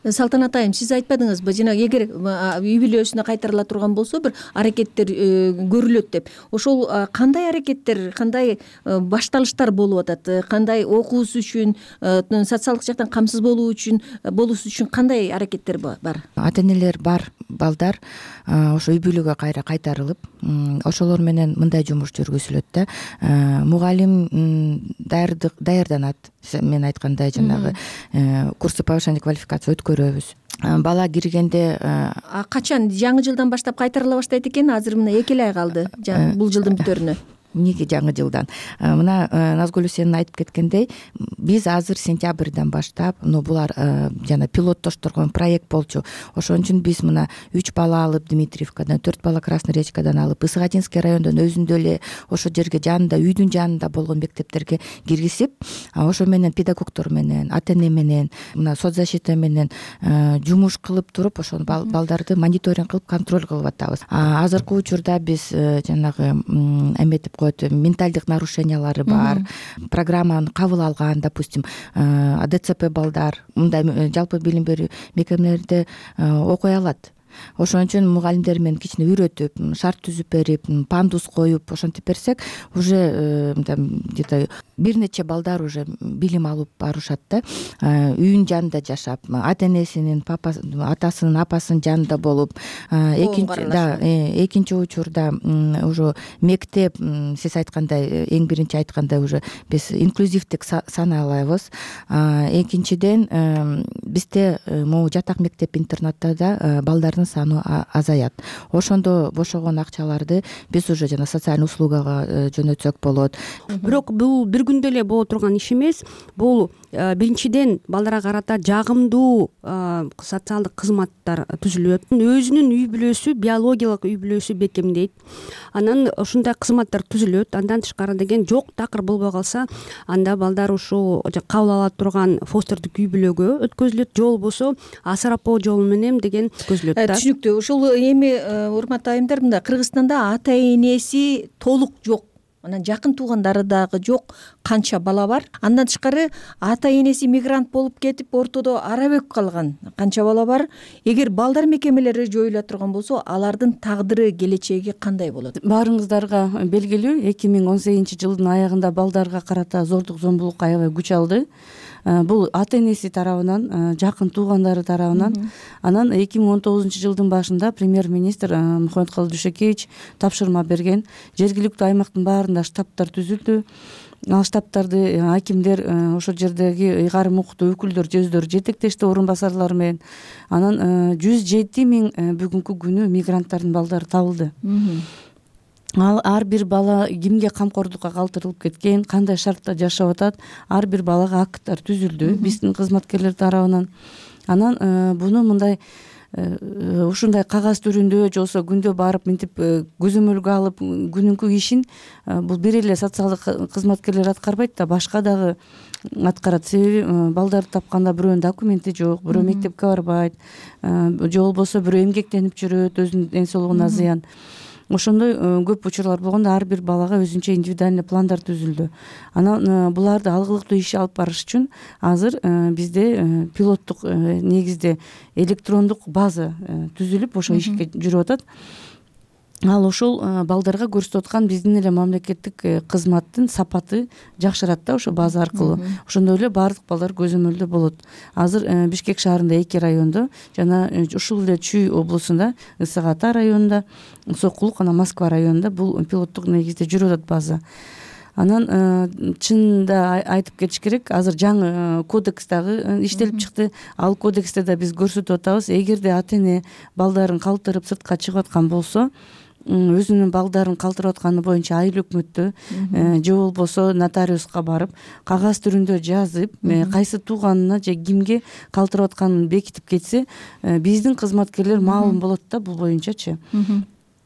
Салтанат айым, сиз айтпадыңызбы, жанагы эгер үй бүлөсүнө кайтарыла турган болсо бир аракеттер көрүлөт деп. Ошол кандай аракеттер, кандай башталыштар болуп атат, кандай окуусу үчүн, социалдык жактан камсыз болуусу үчүн кандай аракеттер бар? Ата энелер бар балдар ошо үй бүлөгө кайра кайтарылып, ошолор менен мындай жумуш жүргүзүлөт да. Мугалим даярданат. Мен айткандай жанагы курсы повышения квалификации өткөрөбүз. Бала киргенде качан, жаңы жылдан баштап кайтарыла баштайт экен? Азыр мына 2 ай калды бул жылдын бүтөрүнө. Эмнеге жаңы жылдан? Мына Назгүл сенин айтып кеткендей, биз азыр сентябрдан баштап, булар жана пилоттоштурган проект болчу. Ошон үчүн биз мына 3 бала алып Дмитриевкадан, 4 бала Красный Речкадан алып, Ысыгатинский райондон өзүндө эле ошо жерге жанында, үйдүн жанында болгон мектептерге киргизип, ошо менен педагогдор менен, ата эне менен, мына соцзащита менен жумуш кылып туруп, ошол балдарды мониторинг кылып, контроль кылып атабыз. Азыркы учурда биз жанагы эметип менталдык нарушениялары бар, программаны кабыл алган, допустим, ДЦП балдар, мындай жалпы билим берүү мекемелерде окуй алат. Ошон үчүн мугалимдер менен кичине үйрөтүп, шарт түзүп берип, пандус коюп, ошентип берсек, уже где-то бир нече балдар уже билим алып барышат да. Үйүнүн жанында жашап, ата энесинин, атасынын, апасынын жанында болуп, экинчи учурда уже мектеп, сиз айткандай, эң биринчи айткандай, уже биз инклюзивдик саналайбыз. Экинчиден, бизде могу жатак мектеп интернатта да балдардын саны азаят. Ошондо бошогон акчаларды биз уже жана социальный услугага жөнөтсөк болот. Бирок бул бир күндө эле боло турган иш эмес. Бул биринчиден балдарга карата жагымдуу социалдык кызматтар түзүлөт. Өзүнүн үй бүлөсү, биологиялык үй бүлөсү бекемдейт. Анан ушундай кызматтар түзүлөт. Андан тышкары деген жок такыр болбой калса, анда балдар ушул кабыл ала турган фостердик үй бүлөгө өткөзүлөт, же болбосо асарапоо жолу менен деген өткөзүлөт да. Түшүнүктүү. Ушул эми урматтуу айымдар, мында Кыргызстанда ата энеси толук жок. Анан жакын туугандары дагы жок, канча бала бар. Андан тышкары ата энеси мигрант болуп кетип, ортодо арабөк калган канча бала бар. Эгер балдар мекемелери жоюла турган болсо, алардын тагдыры, келечеги кандай болот? Баарыңыздарга белгилүү, 2018 жылдын аягында балдарга карата зордук зомбулук аябай күч алды. Бул ата энеси тарабынан, жакын туугандары тарабынан. Анан 2019 жылдын башында премьер-министр Мухаммедкалый Дүйшөкеевич тапшырма берген. Жергиликтүү аймактын баарында штабтар түзүлдү. Ал штабтарды акимдер, ошол жердеги ыйгарым укуктуу өкүлдөр, жөздөр жетектешти, орун басарлар менен. Анан 107 000 бүгүнкү күнү мигранттардын балдары табылды. Ал ар бир бала кимге камкордукка калтырылып кеткен, кандай шартта жашап атат, ар бир балага акттар түзүлдү биздин кызматкерлер тарабынан. Анан буну мындай ушундай кагаз түрүндө, же болбосо күндө барып мынтип көзөмөлгө алып күнүнкү ишин бул бир эле социалдык кызматкерлер аткарбайт да, башка дагы аткарат. Себеби балдарды тапканда бирөөнүн документи жок, бирөө мектепке барбайт, же болбосо бирөө эмгектенип жүрөт, өзүнүн ден соолугуна зыян. Ошондой көп учурлар болгондо ар бир балага өзүнчө индивидуальный пландар түзүлдү. Анан буларды алгылыктуу иш алып барыш үчүн азыр бизде пилоттук негизде электрондук база түзүлүп, ошо ишке жүрүп атат. Ал ошол балдарга көрсөтүп аткан биздин эле мамлекеттик кызматтын сапаты жакшырат да, ошо база аркылуу. Ошондой эле баардык балдар көзөмөлдө болот. Азыр Бишкек шаарында 2 райондо, жана ушул эле Чүй облусунда, Ысык-Ата районунда, Сокулук, анан Москва районунда бул пилоттук негизде жүрүп атат база. Анан чынында айтып кетиш керек, азыр жаңы кодекс дагы иштелип чыкты. Ал кодексте да биз көрсөтүп атабыз, эгерде ата эне балдарын калтырып сыртка чыгып аткан болсо, өзүнүн балдарын калтырып атканы боюнча айыл өкмөттө, же болбосо нотариуска барып, кагаз түрүндө жазып, кайсы тууганына же кимге калтырып атканын бекитип кетсе, биздин кызматкерлер маалым болот да бул боюнчачы.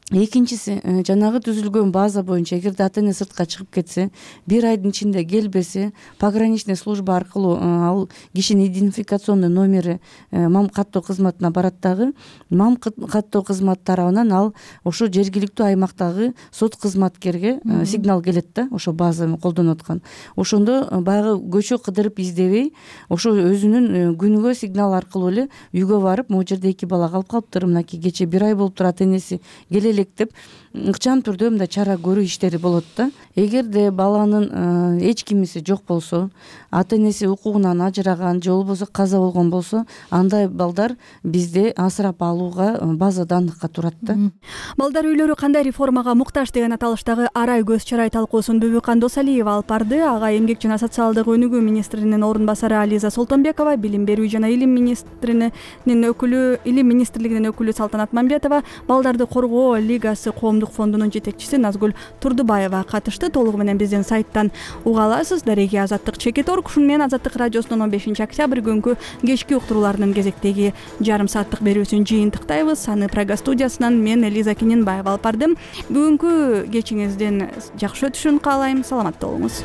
экинчиси жанагы түзүлгөн база боюнча эгерде ата эне сыртка чыгып кетсе, 1 айдын ичинде келбесе, пограничный служба аркылуу ал кишинин идентификационный номери мам каттоо кызматына барат дагы, мам каттоо кызматы тарабынан ал ошо жергиликтүү аймактагы сот кызматкерге сигнал келет да, ошо база колдонуп аткан. Ошондо баягы көчө кыдырып издебей, ошо өзүнүн күнүгө сигнал аркылуу эле үйгө барып, могу жерде 2 бала калып калыптыр, мынакей кече 1 ай болуптур, ата энеси келе деп ыкчам түрдө мындай чара көрүү иштери болот да. Эгерде баланын эч кимиси жок болсо, ата энеси укугунан ажыраган же болбосо каза болгон болсо, андай балдар бизде асырап алууга базада андыкка турат да. Балдар үйлөрү кандай реформага муктаж деген аталыштагы арай көз чарай талкуусун Бүбүкан Досалиева алып барды. Ага эмгек жана социалдык өнүгүү министринин орун басары Ализа Солтонбекова, билим берүү жана илим министрлигинин өкүлү Салтанат Мамбетова, балдарды коргоо лигасы коомдук фондунун жетекчиси Назгүл Турдубаева катышты. Толугу менен биздин сайттан уга аласыз. Дареги Азаттык Чекитор. Ушуну менен Азаттык радиосунун 15 октябрь күнгү кечки уктурууларынын кезектеги жарым сааттык берүүсүн жыйынтыктайбыз. Аны Прага студиясынан мен Элиза Кененбаева алып бардым. Бүгүнкү кечиңиздин жакшы өтүшүн каалайм. Саламатта болуңуз.